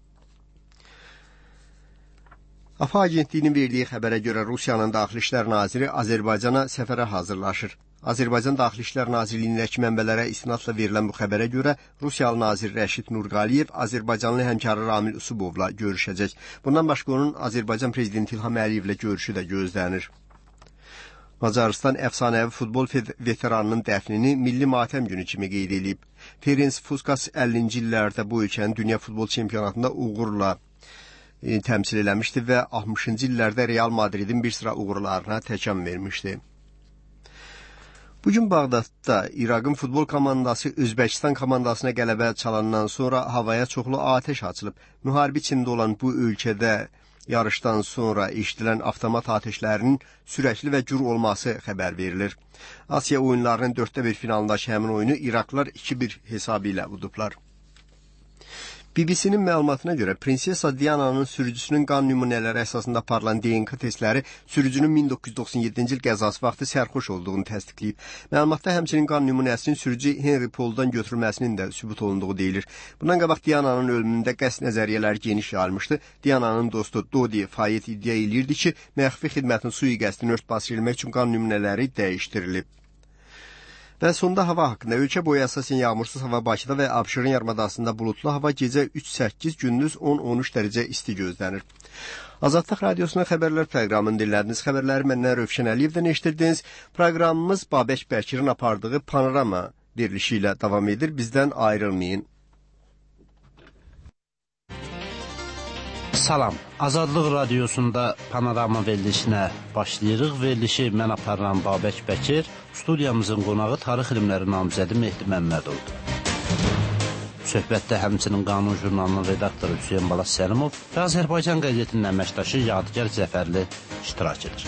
A F A agentliyinin verdiyi xəbərə görə Rusiyanın Daxili İşlər Naziri Azərbaycana səfərə hazırlaşır. Azərbaycan Daxili İşlər Nazirliyindəki mənbələrə istinadla verilən bu xəbərə görə Rusiyalı nazir Rəşid Nurqaliyev Azərbaycanlı həmkarı Ramil Usubovla görüşəcək. Bundan başqa onun Azərbaycan prezidenti İlham Əliyevlə görüşü də gözlənir. Macarıstan əfsanəvi futbol veteranının dəfnini milli matəm günü kimi qeyd edib. Ferenc Puskas əllinci illərdə bu ölkənin dünya futbol çempionatında uğurla e, təmsil eləmişdi və altmışıncı illərdə Real Madridin bir sıra uğurlarına təkan vermişdi. Bugün Bağdadda İraqın futbol komandası Özbəkistan komandasına qələbə çalandan sonra havaya çoxlu atəş açılıb. Müharibə içində olan bu ölkədə yarışdan sonra eşidilən avtomat atəşlərinin sürətli və gür olması xəbər verilir. Asiya oyunlarının dörddə bir finalındakı həmin oyunu İraqlılar iki bir hesabı ilə udublar. B B C-nin məlumatına görə Prinsessa Diana'nın sürücüsünün qan nümunələri əsasında aparılan D N K testləri sürücünün min doqquz yüz doxsan yeddinci il qəzası vaxtı sərxoş olduğunu təsdiqləyib. Məlumatda həmçinin qan nümunəsinin sürücü Henry Paul'dan götürülməsinin də sübut olunduğu deyilir. Bundan qabaq Diana'nın ölümündə qəsd nəzəriyyələri geniş yayılmışdı. Diana'nın dostu Dodi Fayet iddia edirdi ki, məxfi xidmətin sui-qəsdini örtbas edilmək üçün qan nümunələri dəyişdirilib. Və sonda hava haqqında ölkə boyu əsasən yağmursuz hava Bakıda və Abşeron yarımadasında buludlu hava gecə üç səkkiz, gündüz on on üç dərəcə isti gözlənir. Azadlıq Radiosunun xəbərlər proqramını dinlədiniz. Xəbərləri məndən Rövşən Əliyevdən eşitirdiniz. Proqramımız Babək Bəkirin apardığı Panorama verilişi ilə davam edir. Bizdən ayrılmayın. Salam, Azadlıq Radiosunda Panorama verilişinə başlayırıq. Verilişi mən aparıram Babək Bəkir, studiyamızın qonağı Tarix İlmləri namizədi Mehdi Məmmədovdur. Söhbətdə həmçinin Qanun jurnalının redaktoru Hüseyin Balas Səlimov və Azərbaycan qəzetinin əməkdaşı Yadigar Zəfərli iştirak edir.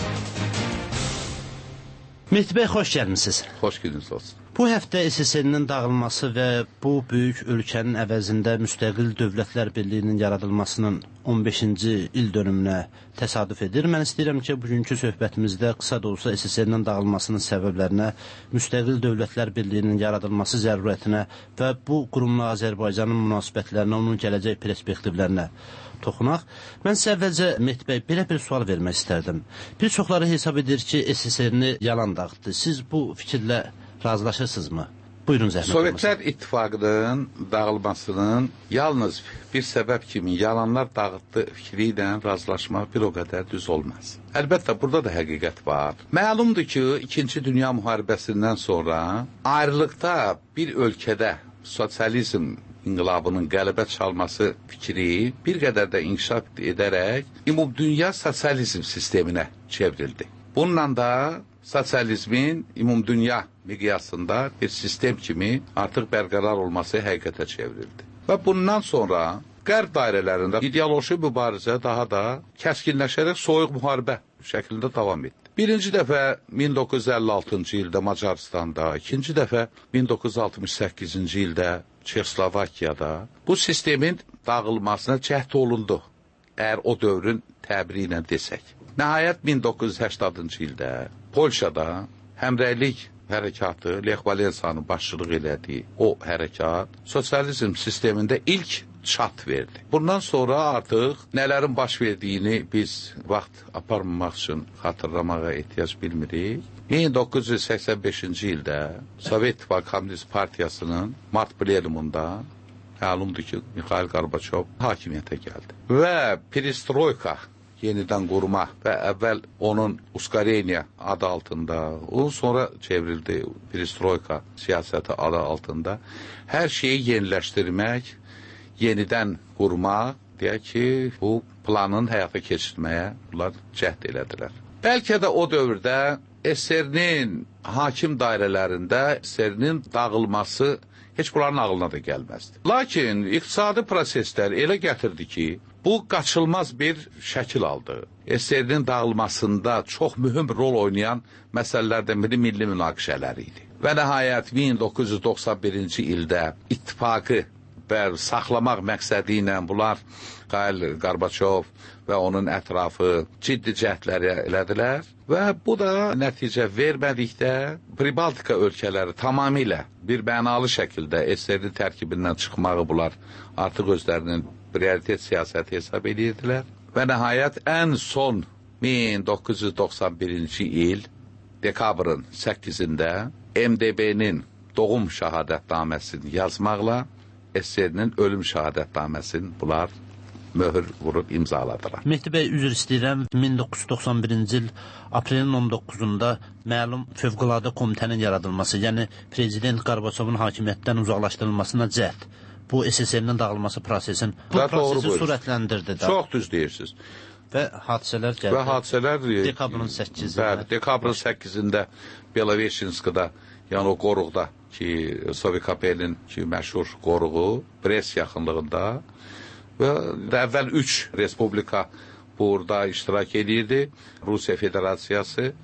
Mehdi bəy, xoş gəlmisiniz. Xoş gəliniz olsun. Bu həftə S S R-nin dağılması və bu böyük ölkənin əvəzində müstəqil dövlətlər birliyinin yaradılmasının on beşinci il dönümünə təsadüf edir. Mən istəyirəm ki, bugünkü söhbətimizdə qısa da olsa S S R-nin dağılmasının səbəblərinə, müstəqil dövlətlər birliyinin yaradılması zərurətinə və bu qurumla Azərbaycanın münasibətlərinə, onun gələcək perspektivlərinə toxunaq. Mən sizə əvvəlcə Mehdi bəy belə bir sual vermək istərdim. Bir çoxları hesab edir ki, S S R-ni yalan dağıtdı. Siz bu fikirlə razılaşırsınızmı? Buyurun zəhmət olmasın. Sovetlər İttifaqının dağılmasının yalnız bir səbəb kimi yalanlar dağıtdı fikri ilə razılaşmaq bir o qədər düz olmaz. Əlbəttə, burada da həqiqət var. Məlumdur ki, İkinci Dünya Müharibəsindən sonra ayrılıqda bir ölkədə sosializm inqilabının qələbə çalması fikri bir qədər də inkişaf edərək ümumdünya sosializm sisteminə çevrildi. Bununla da sosializmin ümumdünya miqyasında bir sistem kimi artıq bərqərar olması həqiqətə çevrildi. Və bundan sonra qərb dairələrində ideoloji mübarizə daha da kəskinləşərək soyuq müharibə şəklində davam etdi. Birinci dəfə min doqquz yüz əlli altıncı ildə Macaristanda, ikinci dəfə min doqquz yüz altmış səkkizinci ildə Çexoslovakiyada bu sistemin dağılmasına cəhd olundu, əgər o dövrün təbiri ilə desək. Nəhayət min doqquz yüz səkkizinci ildə Polşada həmrəylik hərəkatı, Lech Valensanın başçılıq elədiyi o hərəkat sosializm sistemində ilk çat verdi. Bundan sonra artıq nələrin baş verdiyini biz vaxt aparmamaq üçün xatırlamağa ehtiyac bilmirik. min doqquz yüz səksən beşinci ildə Sovet İttifaqı Komünist Partiyasının mart plenumunda məlumdur ki, Mikhail Gorbaçov hakimiyyətə gəldi. Və Perestroika yenidən qurma və əvvəl onun Uskareniya adı altında, onun sonra çevrildi Perestroika siyasəti adı altında hər şeyi yeniləşdirmək, yenidən qurmaq, deyək ki, bu planın həyata keçirməyə bunlar cəhd elədilər. Bəlkə də o dövrdə S S R-nin hakim dairələrində S S R-nin dağılması heç bunların ağlına da gəlməzdi. Lakin iqtisadi proseslər elə gətirdi ki, bu qaçılmaz bir şəkil aldı. S S R-nin dağılmasında çox mühüm rol oynayan məsələlərdən biri milli münaqişələri idi. Və nəhayət min doqquz yüz doxsan birinci ildə ittifaqı və saxlamaq məqsədi ilə bunlar Mikhail Gorbaçov və onun ətrafı ciddi cəhdləri elədilər və bu da nəticə vermədikdə Pribaltika ölkələri tamamilə bir mənalı şəkildə S S R-in tərkibindən çıxmağı bunlar artıq özlərinin prioritet siyasəti hesab edirdilər və nəhayət ən son min doqquz yüz doxsan birinci il dekabrın səkkizində M D B-nin doğum şəhadətnaməsini yazmaqla S S R-nin ölüm şəhadətnaməsini bunlar möhür vurub imzaladılar. Mehdi bəy, üzr istəyirəm, min doqquz yüz doxsan birinci il aprelin on doqquzunda məlum fövqəladə komitənin yaradılması, yəni Prezident Gorbaçovun hakimiyyətdən uzaqlaşdırılmasına cəhd, bu S S R-nin dağılması prosesin bu prosesi sürətləndirdi. Çox düz deyirsiniz. Və hadisələr gəldi. Və hadisələr dekabrın səkkizində. Bəli, dekabrın səkkizində Beloveşinskada, yəni o qoruqda ki, Sovikapelin ki, məşhur qoruğu Brest yaxınlığında və əvvəl üç respublika burada iştirak edirdi. Rusiya Federasiyası,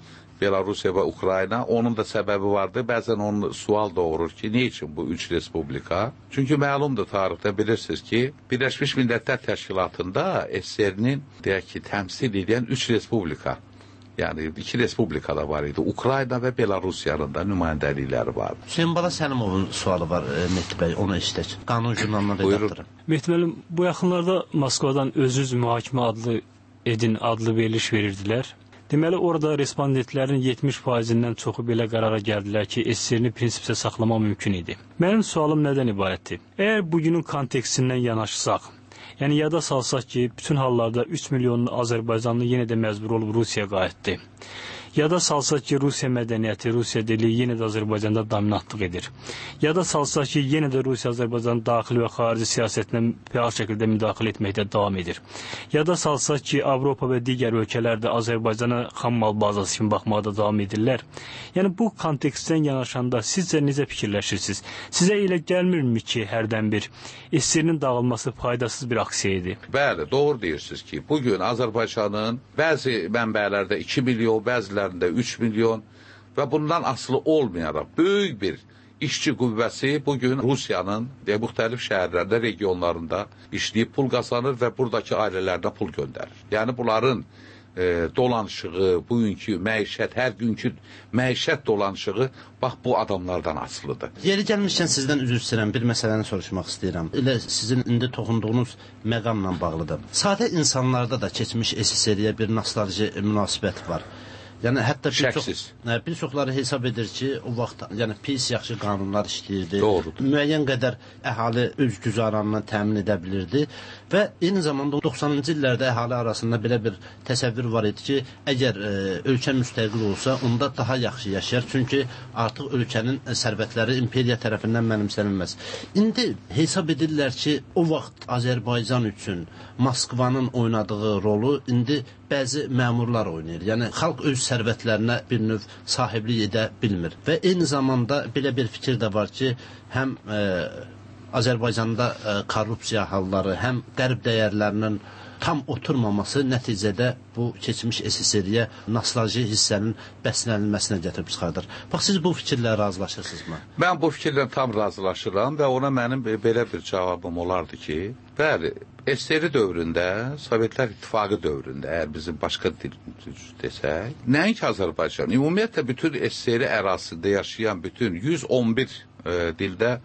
Belarusiya və Ukrayna. Onun da səbəbi vardı. Bəzən onun sual doğurur ki, ne üçün bu üç respublika? Çünki məlumdur tarixdə bilirsiniz ki, Birləşmiş Millətlər Təşkilatında S S R-nin deyək ki, təmsil edən üç respublika, yəni iki respublika da var idi. Ukrayna və Belarusiyanın da nümayəndəlikləri var. Hüseyin Bala Səlimovun sualı var Mehdi bəy, onu istək. Qanun jurnalının redaktoru. Mehdi müəllim, bu yaxınlarda Moskvadan özünüz mühakimə adlı edin adlı veriliş verirdilər. Deməli, orada respondentlərin yetmiş faizindən çoxu belə qərara gəldilər ki, S S R-ni prinsipsə saxlamaq mümkün idi. Mənim sualım nədən ibarətdir? Əgər bugünün kontekstindən yanaşsaq, yəni yada salsaq ki, bütün hallarda üç milyon Azərbaycanlı yenə də məcbur olub Rusiyaya qayıtdı. Yada salsaq ki, Rusiya mədəniyyəti, Rusiya dili yenə də Azərbaycanda dominantlıq edir. Yada salsaq ki, yenə də Rusiya Azərbaycanın daxili və xarici siyasətinə fəal şəkildə müdaxilə etməkdə davam edir. Yada salsaq ki, Avropa və digər ölkələr də Azərbaycana xam mal bazası kimi baxmaqda davam edirlər. Yəni bu kontekstdən yanaşanda sizcə necə fikirləşirsiniz? Sizə elə gəlmirmi ki, hərdən bir S S R-nin dağılması faydasız bir aksiya idi? Bəli, doğru deyirsiniz ki, bugün Azərbaycanın bəzi mənbələrdə iki milyon, bəzilərində üç milyon və bundan asılı olmayaraq böyük bir işçi qüvvəsi bugün Rusiyanın və müxtəlif şəhərlərdə, regionlarında işləyib pul qazanır və buradakı ailələrinə pul göndərir. Yəni bunların e, dolanışığı, bugünkü məişət, hər günkü məişət dolanışığı bax bu adamlardan asılıdır. Yeri gəlmişkən sizdən üzr istəyirəm, bir məsələni soruşmaq istəyirəm. Elə sizin indi toxunduğunuz məqamla bağlıdır. Sadə insanlarda da keçmiş S S R-yə bir nostalji münasibət var. Yəni hətta bir çox, nə, bir çoxları hesab edir ki, o vaxt yəni pis yaxşı qanunlar işləyirdi. Doğrudur. Müəyyən qədər əhali öz güzaranını təmin edə bilirdi və eyni zamanda doxsanıncı illərdə əhali arasında belə bir təsəvvür var idi ki, əgər e, ölkə müstəqil olsa, onda daha yaxşı yaşayar. Çünki artıq ölkənin sərvətləri imperiya tərəfindən mənimsənilməz. İndi hesab edirlər ki, o vaxt Azərbaycan üçün Moskvanın oynadığı rolu indi bəzi məmurlar oynayır. Yəni xalq öz sərvətlərinə bir növ sahiblik edə bilmir. Və eyni zamanda belə bir fikir də var ki, həm e, Azərbaycanda e, korrupsiya halları, həm qərb dəyərlərinin tam oturmaması nəticədə bu keçmiş S S R-yə nostalji hissənin bəslənilməsinə gətirib çıxardır. Bax, siz bu fikirlə razılaşırsınızmı? Mən bu fikirlə tam razılaşıram və ona mənim belə bir cavabım olardı ki, bəli, S S R dövründə, Sovetlər İttifaqı dövründə, əgər bizim başqa dil desək, nəinki Azərbaycan, ümumiyyətlə bütün S S R ərazisində yaşayan bütün yüz on bir e, dildə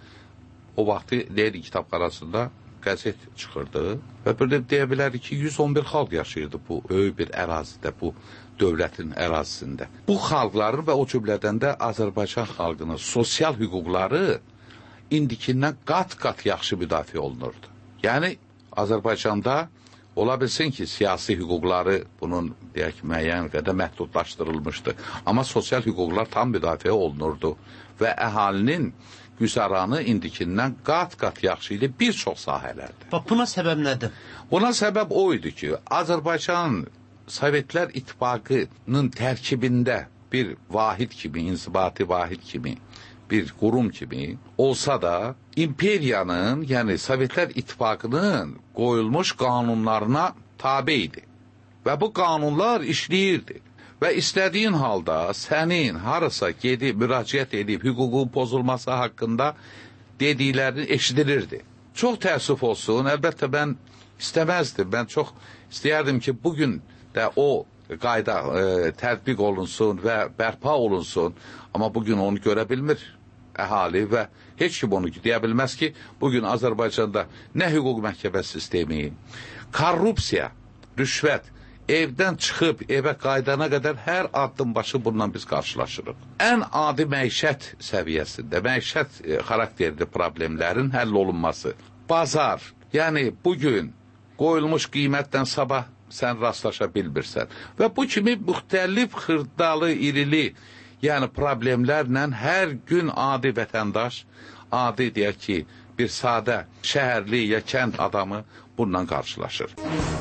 o vaxtı Lenin kitabxanasında qəzet çıxırdı və bir də deyə bilərik ki, yüz on bir xalq yaşayırdı bu böyük bir ərazidə, bu dövlətin ərazisində. Bu xalqların və o cümlədən də Azərbaycan xalqının sosial hüquqları indikindən qat-qat yaxşı müdafiə olunurdu. Yəni, Azərbaycanda ola bilsin ki, siyasi hüquqları bunun deyək, müəyyən qədər məhdudlaşdırılmışdı. Amma sosial hüquqlar tam müdafiə olunurdu və əhalinin güzaranı indikindən qat-qat yaxşı idi bir çox sahələrdə. Bax, buna səbəb nədir? Buna səbəb o idi ki, Azərbaycan Sovetlər İttifaqının tərkibində bir vahid kimi, inzibati vahid kimi, bir qurum kimi olsa da, imperiyanın, yəni Sovetlər İttifaqının qoyulmuş qanunlarına tabe idi. Və bu qanunlar işləyirdi. Və istədiyin halda sənin harasa gedib, müraciət edib, hüququn pozulması haqqında dediklərini eşidilirdi. Çox təəssüf olsun, əlbəttə mən istəməzdim, mən çox istəyərdim ki, bugün də o qayda e, tətbiq olunsun və bərpa olunsun, amma bugün onu görə bilmir əhali və heç kim onu deyə bilməz ki, bugün Azərbaycanda nə hüquq məhkəmə sistemi, korrupsiya, rüşvət, evdən çıxıb evə qaydana qədər hər addım başı bundan biz qarşılaşırıq. Ən adi məişət səviyyəsində, məişət e, xarakterli problemlərin həll olunması, bazar, yəni bugün qoyulmuş qiymətdən sabah sən rastlaşa bilmirsən. Və bu kimi müxtəlif xırdalı, irili, yəni problemlərlə hər gün adi vətəndaş, adi deyək ki, bir sadə şəhərli ya kənd adamı bununla qarşılaşır.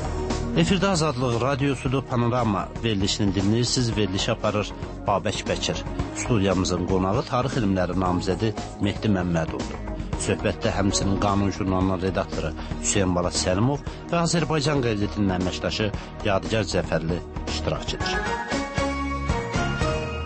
Efirdə Azadlıq Radiosudur, Panorama verilişini dinləyirsiniz, verilişi aparır Babək Bəkir. Studiyamızın qonağı tarix elmləri namizədi Mehdi Məmmədovdur. Söhbətdə həmçinin Qanun jurnalının redaktoru Hüseyin Bala Səlimov və Azərbaycan qəzetinin əməkdaşı Yadigar Cəfərli iştirakçıdır.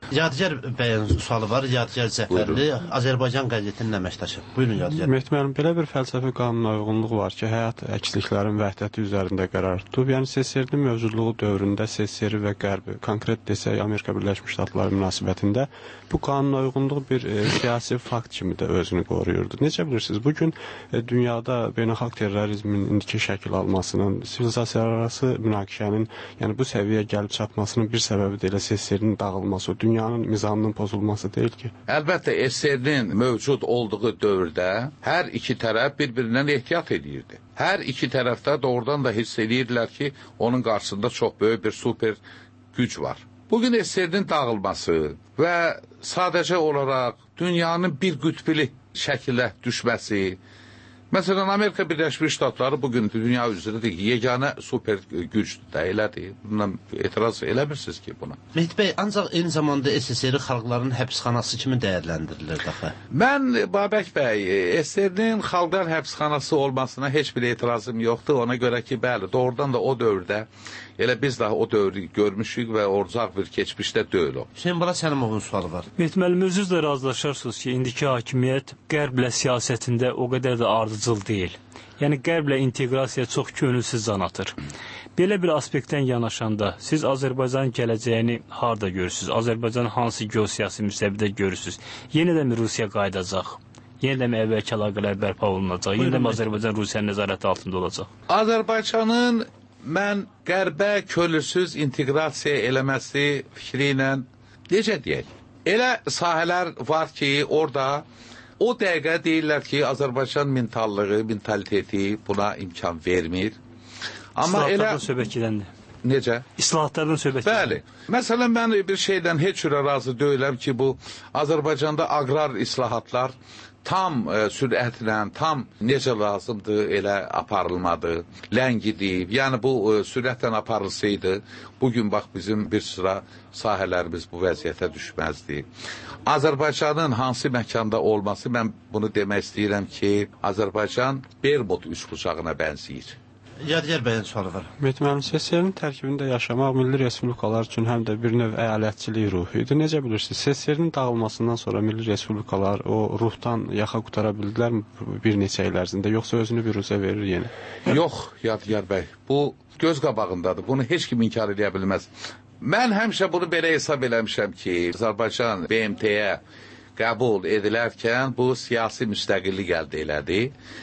Yadigar bəyin sualı var. Yadigar Cəfərli, Azərbaycan qəzetinin əməkdaşı. Buyurun Yadigar. Mehmet belə bir fəlsəfi qanuna uyğunluq var ki, həyat əksliklərin vəhdəti üzərində qərar tutub. Yəni S S R-in mövcudluğu dövründə S S R və Qərbi, konkret desək Amerika Birləşmiş Ştatları münasibətində bu qanuna uyğunluq bir e, siyasi fakt kimi də özünü qoruyurdu. Necə bilirsiniz, bugün e, dünyada beynəlxalq terrorizmin indiki şəkil almasının, sivilizasiyalararası münaqişənin, yəni bu səviyyəyə gəlib çatmasının bir səbəbi də elə S S R-in dağılması, dünyanın mizanının pozulması deyil ki? Əlbəttə S S R-in mövcud olduğu dövrdə hər iki tərəf bir-birindən ehtiyat edirdi. Hər iki tərəfdə doğrudan da hiss edirdilər ki, onun qarşısında çox böyük bir super güc var. Bugün S S R-in dağılması və sadəcə olaraq dünyanın bir qütbili şəkilə düşməsi, məsələn, Amerika Birləşmiş Ştatları bugün dünya üzrədir ki, yeganə super gücdür də, elədir. Bundan etiraz eləmirsiniz ki buna. Mehdi bəy, ancaq eyni zamanda S S R xalqların həbsxanası kimi dəyərləndirilir daxı. Mən, Babək bəy, S S R-in xalqlar həbsxanası olmasına heç bir etirazım yoxdur. Ona görə ki, bəli, doğrudan da o dövrdə, elə biz daha o dövrü görmüşük və orcaq bir keçmişdə deyil o. Hüseyin Bala Səlimovun sualı var. Mehdi müəllim, özünüz də razılaşarsınız ki, indiki hakimiyyət qərblə siyasətində o qədər də ardıcıl deyil. Yəni qərblə inteqrasiya çox könülsüz can atır. Belə bir aspektdən yanaşanda siz Azərbaycanın gələcəyini harda görürsünüz? Azərbaycan hansı geosiyasi müstəvidə görürsünüz? Yenə də mi Rusiya qayıdacaq? Yenə də mi əvvəlki əlaqələr bərpa olunacaq? Yenə də mi Azərbaycan Rusiyanın nəzarəti altında olacaq? Azərbaycanın mən qərbə könülsüz inteqrasiya eləməsi fikri ilə necə deyək? Elə sahələr var ki, orada o dəqiqə deyirlər ki, Azərbaycan mentallığı, mentaliteti buna imkan vermir. Amma İslahatlardan söhbət gedəndir. Necə? İslahatlardan söhbət Bəli. Məsələn, mən bir şeydən heç cürə razı deyiləm ki, bu Azərbaycanda aqrar islahatlar tam e, sürətlə, tam necə lazımdır elə aparılmadı, ləngidib. Yəni bu e, sürətlə aparılsaydı, bugün bax bizim bir sıra sahələrimiz bu vəziyyətə düşməzdi. Azərbaycanın hansı məkanda olması, mən bunu demək istəyirəm ki, Azərbaycan Bermud üçbucağına bənzəyir. Yadigar bəyin sualı var. Mehdi müəllim, S S R-in tərkibində yaşamaq milli respublikalar üçün həm də bir növ əyalətçilik ruhu idi. Necə bilirsiniz, S S R-in dağılmasından sonra milli respublikalar o ruhdan yaxa qutara bildilərmi bir neçə il ərzində, yoxsa özünü biruzə verir yenə? Yox, Yadigar bəy, bu göz qabağındadır. Bunu heç kim inkar edə bilməz. Mən həmişə bunu belə hesab eləmişəm ki, Azərbaycan B M T-yə qəbul edilərkən bu siyasi müstəqillik əldə elədi.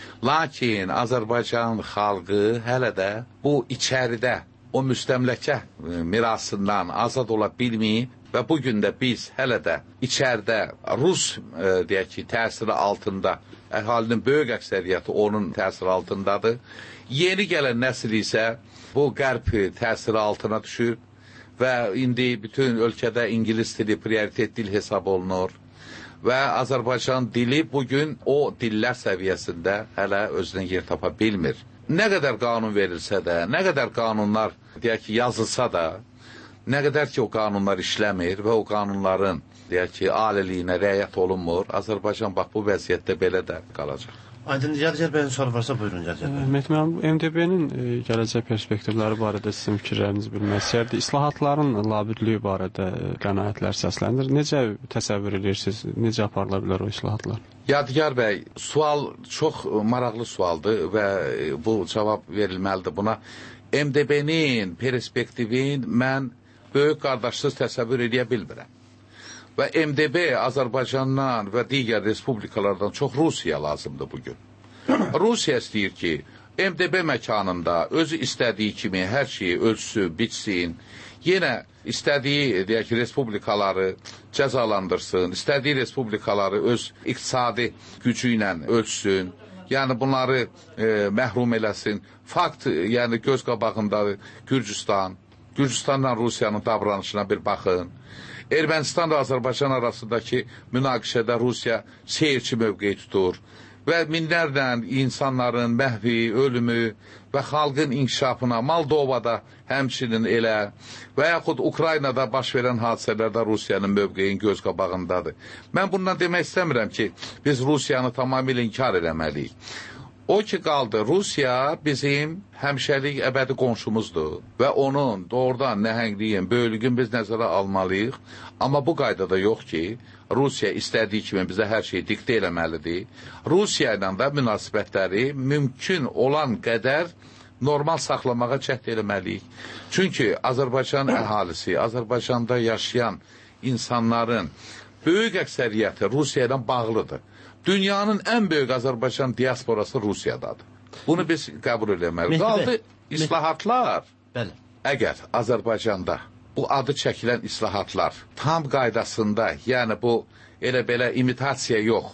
Lakin Azərbaycan xalqı hələ də bu içəridə, o müstəmləkə mirasından azad ola bilməyib və bugün də biz hələ də içəridə Rus e, deyək ki, təsiri altında, əhalinin böyük əksəriyyəti onun təsiri altındadır. Yeni gələn nəsil isə bu qərb təsiri altına düşür və indi bütün ölkədə ingilis dili prioritet dil hesab olunur. Və Azərbaycan dili bugün o dillər səviyyəsində hələ özünə yer tapa bilmir. Nə qədər qanun verilsə də, nə qədər qanunlar deyək ki, yazılsa da, nə qədər ki o qanunlar işləmir və o qanunların deyək ki, aliliyinə riayət olunmur, Azərbaycan bax bu vəziyyətdə belə də qalacaq. Aydın, Yadigar bəyin sualı varsa buyurun, Yadigar bəy. Mehdi müəllim, M D B-nin e, gələcək perspektivləri barədə sizin fikirlərinizi bilmək istəyirdi. İslahatların labüdlüyü barədə e, qənaətlər səslənir. Necə təsəvvür edirsiniz, necə aparıla bilər o islahatlar? Yadigar bəy, sual çox maraqlı sualdır və bu cavab verilməlidir buna. M D B-nin perspektivini mən böyük qardaşsız təsəvvür edə bilmirəm. Və M D B Azərbaycandan və digər respublikalardan çox Rusiya lazımdır bugün. Rusiya istəyir ki, M D B məkanında özü istədiyi kimi hər şeyi ölçsün, biçsin, yenə istədiyi deyək ki, respublikaları cəzalandırsın, istədiyi respublikaları öz iqtisadi gücü ilə ölçsün, yəni bunları e, məhrum eləsin. Fakt, yəni göz qabağındadır Gürcüstan, Gürcüstanla Rusiyanın davranışına bir baxın. Ermənistan və Azərbaycan arasındakı münaqişədə Rusiya seyirci mövqeyi tutur və minlərlə insanların məhvi, ölümü və xalqın inkişafına, Moldovada həmçinin elə və yaxud Ukraynada baş verən hadisələrdə Rusiyanın mövqeyin göz qabağındadır. Mən bundan demək istəmirəm ki, biz Rusiyanı tamamilə inkar eləməliyik. O ki qaldı, Rusiya bizim həmişəlik əbədi qonşumuzdur və onun doğrudan nəhəngliyin, böyülüyün biz nəzərə almalıyıq. Amma bu qaydada yox ki, Rusiya istədiyi kimi bizə hər şeyi diktə eləməlidir. Rusiya ilə də münasibətləri mümkün olan qədər normal saxlamağa cəhd eləməliyik. Çünki Azərbaycan əhalisi, Azərbaycanda yaşayan insanların böyük əksəriyyəti Rusiya ilə bağlıdır. Dünyanın ən böyük Azərbaycan diasporası Rusiyadadır. Bunu biz qəbul eləməliyik. Qaldı islahatlar. Bəli. Əgər Azərbaycanda bu adı çəkilən islahatlar tam qaydasında, yəni bu elə belə imitasiya yox,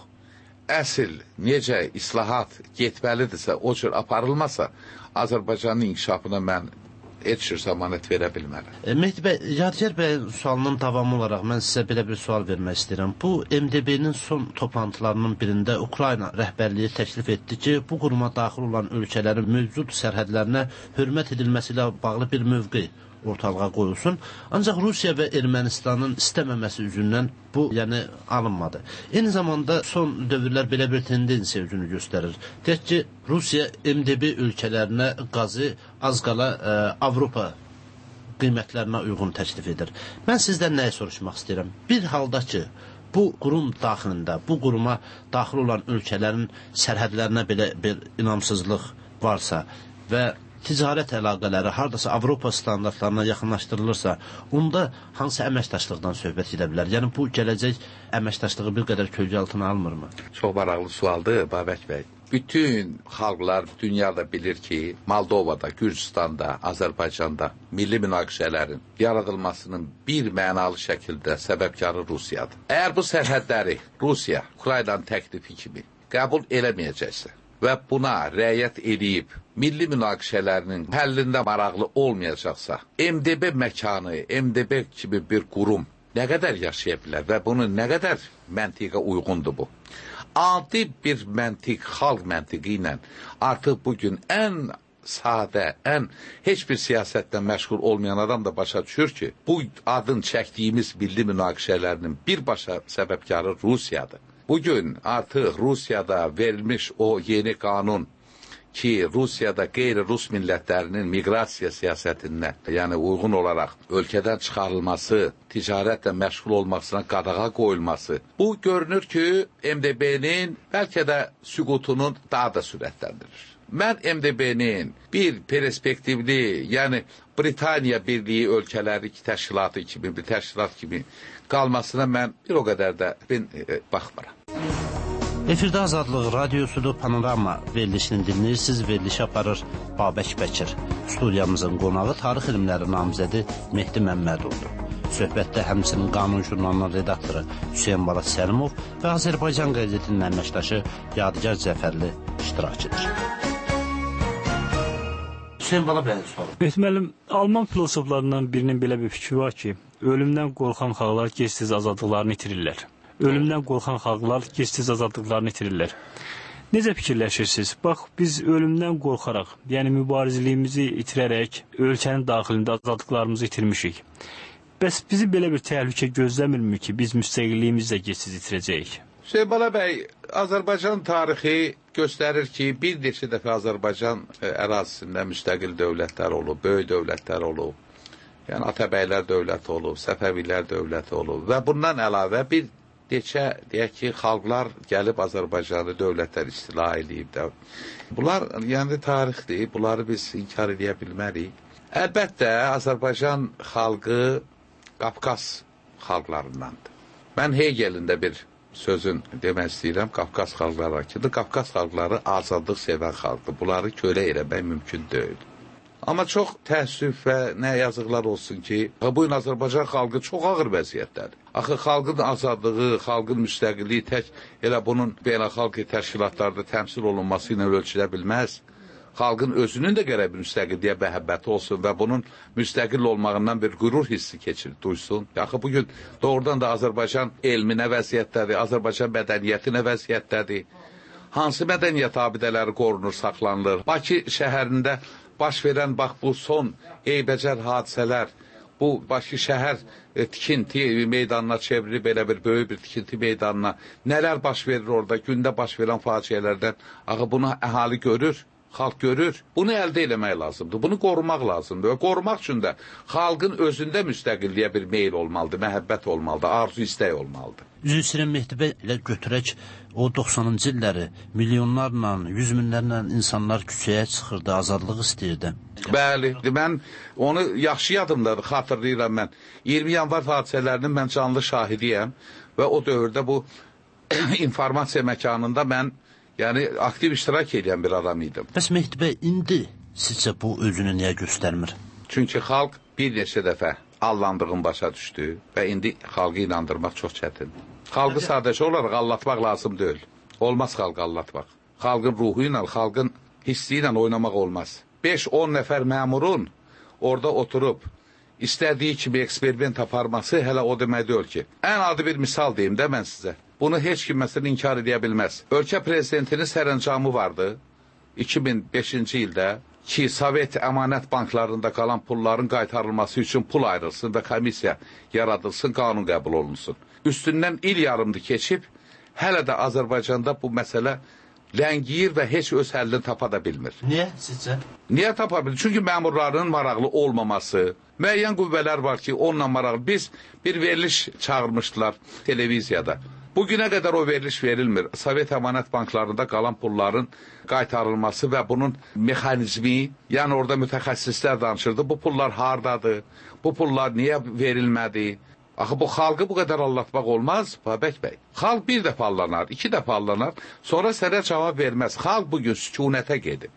əsl necə islahat getməlidirsə, o cür aparılmasa, Azərbaycanın inkişafına mən heç cür zamanət verə bilmərəm. E, Mehdi bəy, Yadigar bəyin sualının davamı olaraq mən sizə belə bir sual vermək istəyirəm. Bu, M D B-nin son toplantılarının birində Ukrayna rəhbərliyi təklif etdi ki, bu quruma daxil olan ölkələrin mövcud sərhədlərinə hörmət edilməsi ilə bağlı bir mövqe ortalığa qoyulsun. Ancaq Rusiya və Ermənistanın istəməməsi üzündən bu, yəni, alınmadı. Eyni zamanda son dövrlər belə bir tendensiya üzünü göstərir. Deyək ki, Rusiya M D B ölkələrinə qazı az qala ə, Avropa qiymətlərinə uyğun təklif edir. Mən sizdən nəyi soruşmaq istəyirəm? Bir halda ki, bu qurum daxilində, bu quruma daxil olan ölkələrin sərhədlərinə belə bir inamsızlıq varsa və ticarət əlaqələri haradasa Avropa standartlarına yaxınlaşdırılırsa, onda hansı əməkdaşlıqdan söhbət edə bilər? Yəni, bu gələcək əməkdaşlığı bir qədər kölgə altına almırmı? Çox maraqlı sualdır, Babək bəy. Bütün xalqlar dünyada bilir ki, Moldovada, Gürcistanda, Azərbaycanda milli münaqişələrin yaradılmasının bir mənalı şəkildə səbəbkarı Rusiyadır. Əgər bu sərhədləri Rusiya, Ukraynanın təklifi kimi qəbul eləməyəcəksə və buna rəayət edib milli münaqişələrinin həllində maraqlı olmayacaqsa, M D B məkanı, M D B kimi bir qurum nə qədər yaşaya bilər və bunun nə qədər məntiqə uyğundur bu? Adi bir məntiq, xalq məntiqi ilə artıq bugün ən sadə, ən heç bir siyasətlə məşğul olmayan adam da başa düşür ki, bu adın çəkdiyimiz milli münaqişələrinin birbaşa səbəbkarı Rusiyadır. Bugün artıq Rusiyada verilmiş o yeni qanun ki, Rusiyada qeyri-Rus millətlərinin miqrasiya siyasətindən, yəni uyğun olaraq ölkədən çıxarılması, ticarətlə məşğul olmasına qadağa qoyulması, bu görünür ki, M D B-nin bəlkə də süqutunun daha da sürətləndirir. Mən M D B-nin bir perspektivli, yəni Britaniya Birliyi ölkələri təşkilatı kimi, bir təşkilat kimi qalmasına mən bir o qədər də ben, e, baxmıram. Efirdə Azadlıq Radiosudur, Panorama verilişini dinləyirsiniz, verilişi aparır Babək Bəkir. Studiyamızın qonağı tarix elmləri namizədi Mehdi Məmmədovdur. Söhbətdə həmçinin Qanun jurnalının redaktoru Hüseyin Bala Səlimov və Azərbaycan qəzetinin əməkdaşı Yadigar Cəfərli iştirak edir. Hüseyin Bala bəy sualı. Mehdi müəllim, Alman filosoflarından birinin belə bir fikri var ki, ölümdən qorxan xalqlar gec-tez azadlıqlarını itirirlər. Ölümdən qorxan xalqlar gec-tez azadlıqlarını itirirlər. Necə fikirləşirsiniz? Bax, biz ölümdən qorxaraq, yəni mübarizliyimizi itirərək, ölkənin daxilində azadlıqlarımızı itirmişik. Bəs bizi belə bir təhlükə gözləmirmi ki, biz müstəqilliyimizi də gec-tez itirəcəyik? Hüseyin Bala bəy, Azərbaycan tarixi göstərir ki, bir neçə dəfə Azərbaycan ərazisində müstəqil dövlətlər olub, böyük dövlətlər olub. Yəni, Atabəylər dövləti olub, Səfəvilər dövləti olub və bundan əlavə bir neçə, deyək ki, xalqlar gəlib Azərbaycanı dövlətlər istila edib də. Bunlar, yəni tarixdir, bunları biz inkar edə bilmərik. Əlbəttə, Azərbaycan xalqı Qafqaz xalqlarındandır. Mən Hegelin də bir sözün demək istəyirəm, Qafqaz xalqları ki, Qafqaz xalqları azadlıq sevən xalqdır. Bunları kölə eləmək mümkün deyil. Amma çox təəssüf və nə yazıqlar olsun ki, bu gün Azərbaycan xalqı çox ağır vəziyyətdədir. Axı, xalqın azadlığı, xalqın müstəqilliyi tək elə bunun beynəlxalq təşkilatlarda təmsil olunması ilə ölçülə bilməz. Xalqın özünün də gərək bir müstəqilliyə məhəbbəti olsun və bunun müstəqil olmağından bir qürur hissi keçir, duysun. Axı, bugün doğrudan da Azərbaycan elminə vəziyyətdədir, Azərbaycan mədəniyyətinə vəziyyətdədir. Hansı mədəniyyət abidələri qorunur, saxlanılır? Bakı şəhərində baş verən bax bu son eybəcər hadisələr, bu Bakı şəhər e, tikinti meydanına çevrilib belə bir böyük bir tikinti meydanına nələr baş verir orada, gündə baş verən faciələrdən, axı bunu əhali görür. Xalq görür. Bunu əldə eləmək lazımdır. Bunu qorumaq lazımdır. Və qorumaq üçün də xalqın özündə müstəqilliyə bir meyl olmalıdır, məhəbbət olmalıdır, arzu istək olmalıdır. Üzr istəyirəm Mehdi bəy, elə götürək o doxsanıncı illəri milyonlarla, yüz minlərlə insanlar küçəyə çıxırdı, azadlıq istəyirdi. Bəli, mən onu yaxşı yadımdadır, xatırlayıram mən. iyirmi yanvar hadisələrinin mən canlı şahidiyəm və o dövrdə bu informasiya məkanında mən yəni aktiv iştirak edən bir adam idim. Bəs Mehdi bəy, indi sizcə bu özünü niyə göstərmir? Çünki xalq bir neçə dəfə allandığını başa düşdü və indi xalqı inandırmaq çox çətindir. Xalqı sadəcə olaraq allatmaq lazım deyil. Olmaz xalqı allatmaq. Xalqın ruhu ilə, xalqın hissi ilə oynamaq olmaz. beş on nəfər məmurun orada oturub istədiyi kimi eksperiment aparması hələ o demək deyil ki. Ən adi bir misal deyim də mən sizə. Bunu heç kim məsələn inkar edə bilməz. Ölkə prezidentinin sərəncamı vardı iki min beşinci ildə ki, Sovet əmanət banklarında qalan pulların qaytarılması üçün pul ayrılsın və komissiya yaradılsın, qanun qəbul olunsun. Üstündən il yarımdır keçib, hələ də Azərbaycanda bu məsələ ləngiyir və heç öz həllini tapa da bilmir. Niyə sizcə? Niyə tapa bilmir? Çünki məmurların maraqlı olmaması, müəyyən qüvvələr var ki, onunla maraqlı. Biz bir veriliş çağırmışdılar televiziyada. Bugünə qədər o veriliş verilmir. Sovet əmanət banklarında qalan pulların qaytarılması və bunun mexanizmi, yəni orada mütəxəssislər danışırdı. Bu pullar hardadır? Bu pullar niyə verilmədi? Axı bu xalqı bu qədər allatmaq olmaz, Babək bəy. Xalq bir dəfə allanar, iki dəfə allanar, sonra sənə cavab verməz. Xalq bugün sükunətə gedib.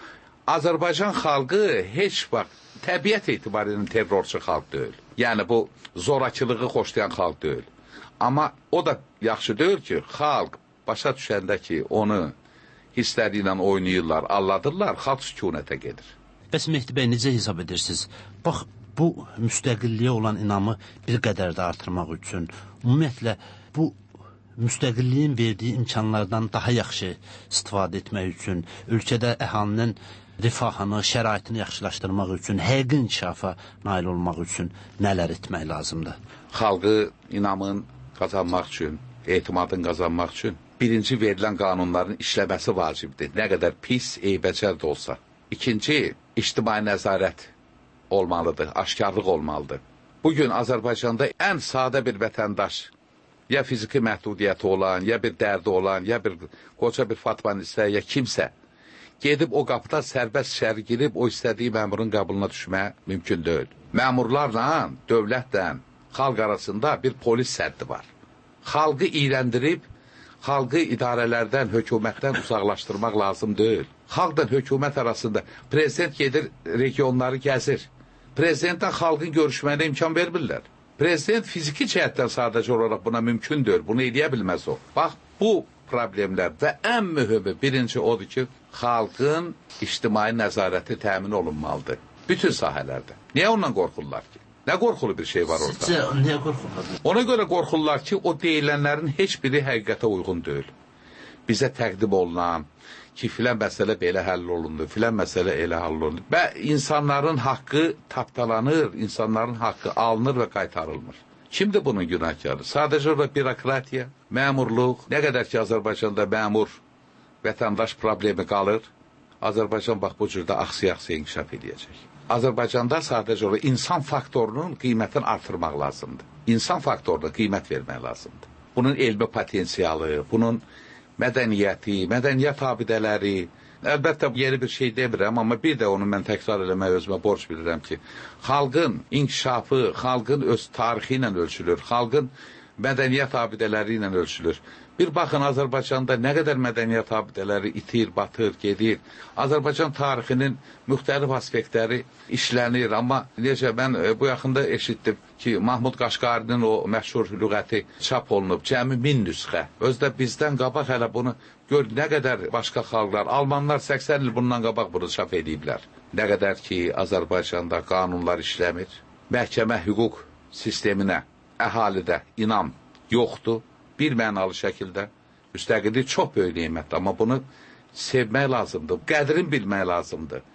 Azərbaycan xalqı heç vaxt təbiət etibarının terrorçu xalq deyil. Yəni bu zorakılığı xoşlayan xalq deyil. Amma o da yaxşı deyil ki, xalq başa düşəndə ki, onu hissləri ilə oynayırlar, alladırlar, xalq sükunətə gedir. Bəs Mehdi bəy, necə hesab edirsiniz? Bax, bu müstəqilliyə olan inamı bir qədər də artırmaq üçün, ümumiyyətlə, bu müstəqilliyin verdiyi imkanlardan daha yaxşı istifadə etmək üçün, ölkədə əhalinin rifahını, şəraitini yaxşılaşdırmaq üçün, həqiqi inkişafa nail olmaq üçün nələr etmək lazımdır? Xalqı inamın qazanmaq üçün, etimadın qazanmaq üçün birinci verilən qanunların işləməsi vacibdir. Nə qədər pis, eybəcər də olsa. İkinci, ictimai nəzarət olmalıdır, aşkarlıq olmalıdır. Bugün Azərbaycanda ən sadə bir vətəndaş, ya fiziki məhdudiyyəti olan, ya bir dərdi olan, ya bir qoca bir fatmanistə, ya kimsə, gedib o qapıda sərbəst şəhər girib o istədiyi məmurun qəbuluna düşmək mümkün deyil. Məmurlarla, dövlətlə, xalq arasında bir polis səddi var. Xalqı iyrəndirib, xalqı idarələrdən, hökumətdən uzaqlaşdırmaq lazım deyil. Xalqla hökumət arasında prezident gedir, regionları gəzir. Prezidentdən xalqın görüşməyinə imkan vermirlər. Prezident fiziki cəhətdən sadəcə olaraq buna mümkün deyil, bunu eləyə bilməz o. Bax, bu problemlər və ən mühümü birinci odur ki, xalqın ictimai nəzarəti təmin olunmalıdır. Bütün sahələrdə. Niyə ondan qorxurlar ki? Nə qorxulu bir şey var orada? Sizcə, niyə qorxurlar? Ona görə qorxurlar ki, o deyilənlərin heç biri həqiqətə uyğun deyil. Bizə təqdim olunan ki, filan məsələ belə həll olundu, filan məsələ elə həll olundu. Və insanların haqqı tapdalanır, insanların haqqı alınır və qaytarılmır. Kimdir bunun günahkarı? Sadəcə orada bürokratiya, məmurluq, nə qədər ki, Azərbaycanda məmur, vətəndaş problemi qalır, Azərbaycan bax bu cürdə axsiya-axsiya inkişaf edəcək. Azərbaycanda sadəcə orada insan faktorunun qiymətini artırmaq lazımdır. İnsan faktoruna qiymət vermək lazımdır. Bunun elmi potensialı, bunun mədəniyyəti, mədəniyyət abidələri, əlbəttə yeni bir şey demirəm, amma bir də onu mən təkrar eləmək özümə borc bilirəm ki, xalqın inkişafı, xalqın öz tarixi ilə ölçülür, xalqın mədəniyyət abidələri ilə ölçülür. Bir baxın, Azərbaycanda nə qədər mədəniyyət abidələri itir, batır, gedir. Azərbaycan tarixinin müxtəlif aspektləri işlənir, amma necə mən bu yaxında eşitdim ki, Mahmud Qaşqarinin o məşhur lüğəti çap olunub, cəmi min nüsxə. Özdə bizdən qabaq hələ bunu gör, nə qədər başqa xalqlar, Almanlar səksən il bundan qabaq bunu çap ediblər. Nə qədər ki, Azərbaycanda qanunlar işləmir, məhkəmə hüquq sisteminə, əhalidə inam yoxdur. Bir mənalı şəkildə müstəqillik çox böyük neymətdir, amma bunu sevmək lazımdır, qədrin bilmək lazımdır.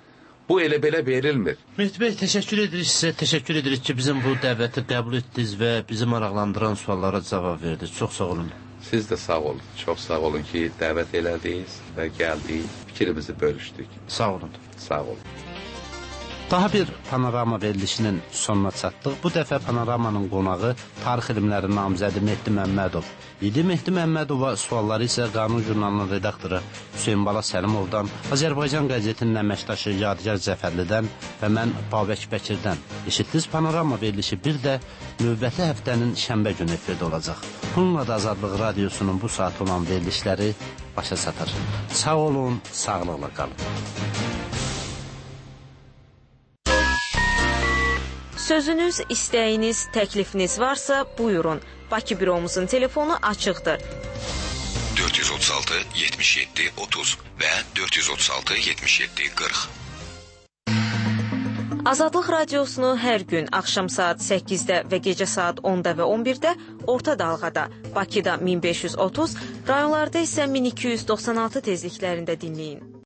Bu elə belə verilmir. Mehdi bəy, təşəkkür edirik sizə, təşəkkür edirik ki, bizim bu dəvəti qəbul etdiniz və bizi maraqlandıran suallara cavab verdiniz. Çox sağ olun. Siz də sağ olun, çox sağ olun ki, dəvət elədiniz və gəldik, fikrimizi bölüşdük. Sağ olun. Sağ olun. Daha bir panorama verilişinin sonuna çatdıq. Bu dəfə panoramanın qonağı tarix elmləri namizədi Mehdi Məmmədov idi. Mehdi Məmmədova sualları isə Qanun jurnalının redaktoru Hüseyin Bala Səlimovdan, Azərbaycan qəzetinin əməkdaşı Yadigar Cəfərlidən və mən Babək Bəkirdən eşitdiniz. Panorama verilişi bir də növbəti həftənin şənbə günü efirdə olacaq. Bununla da Azadlıq Radiosunun bu saat olan verilişləri başa çatır. Sağ olun, sağlıqla qalın. Sözünüz, istəyiniz, təklifiniz varsa buyurun. Bakı büromuzun telefonu açıqdır. dörd yüz otuz altı yetmiş yeddi otuz və dörd yüz otuz altı yetmiş yeddi qırx. Azadlıq Radiosunu hər gün axşam saat səkkizdə və gecə saat onda və on birdə orta dalğada, Bakıda min beş yüz otuz, rayonlarda isə min iki yüz doxsan altı tezliklərində dinləyin.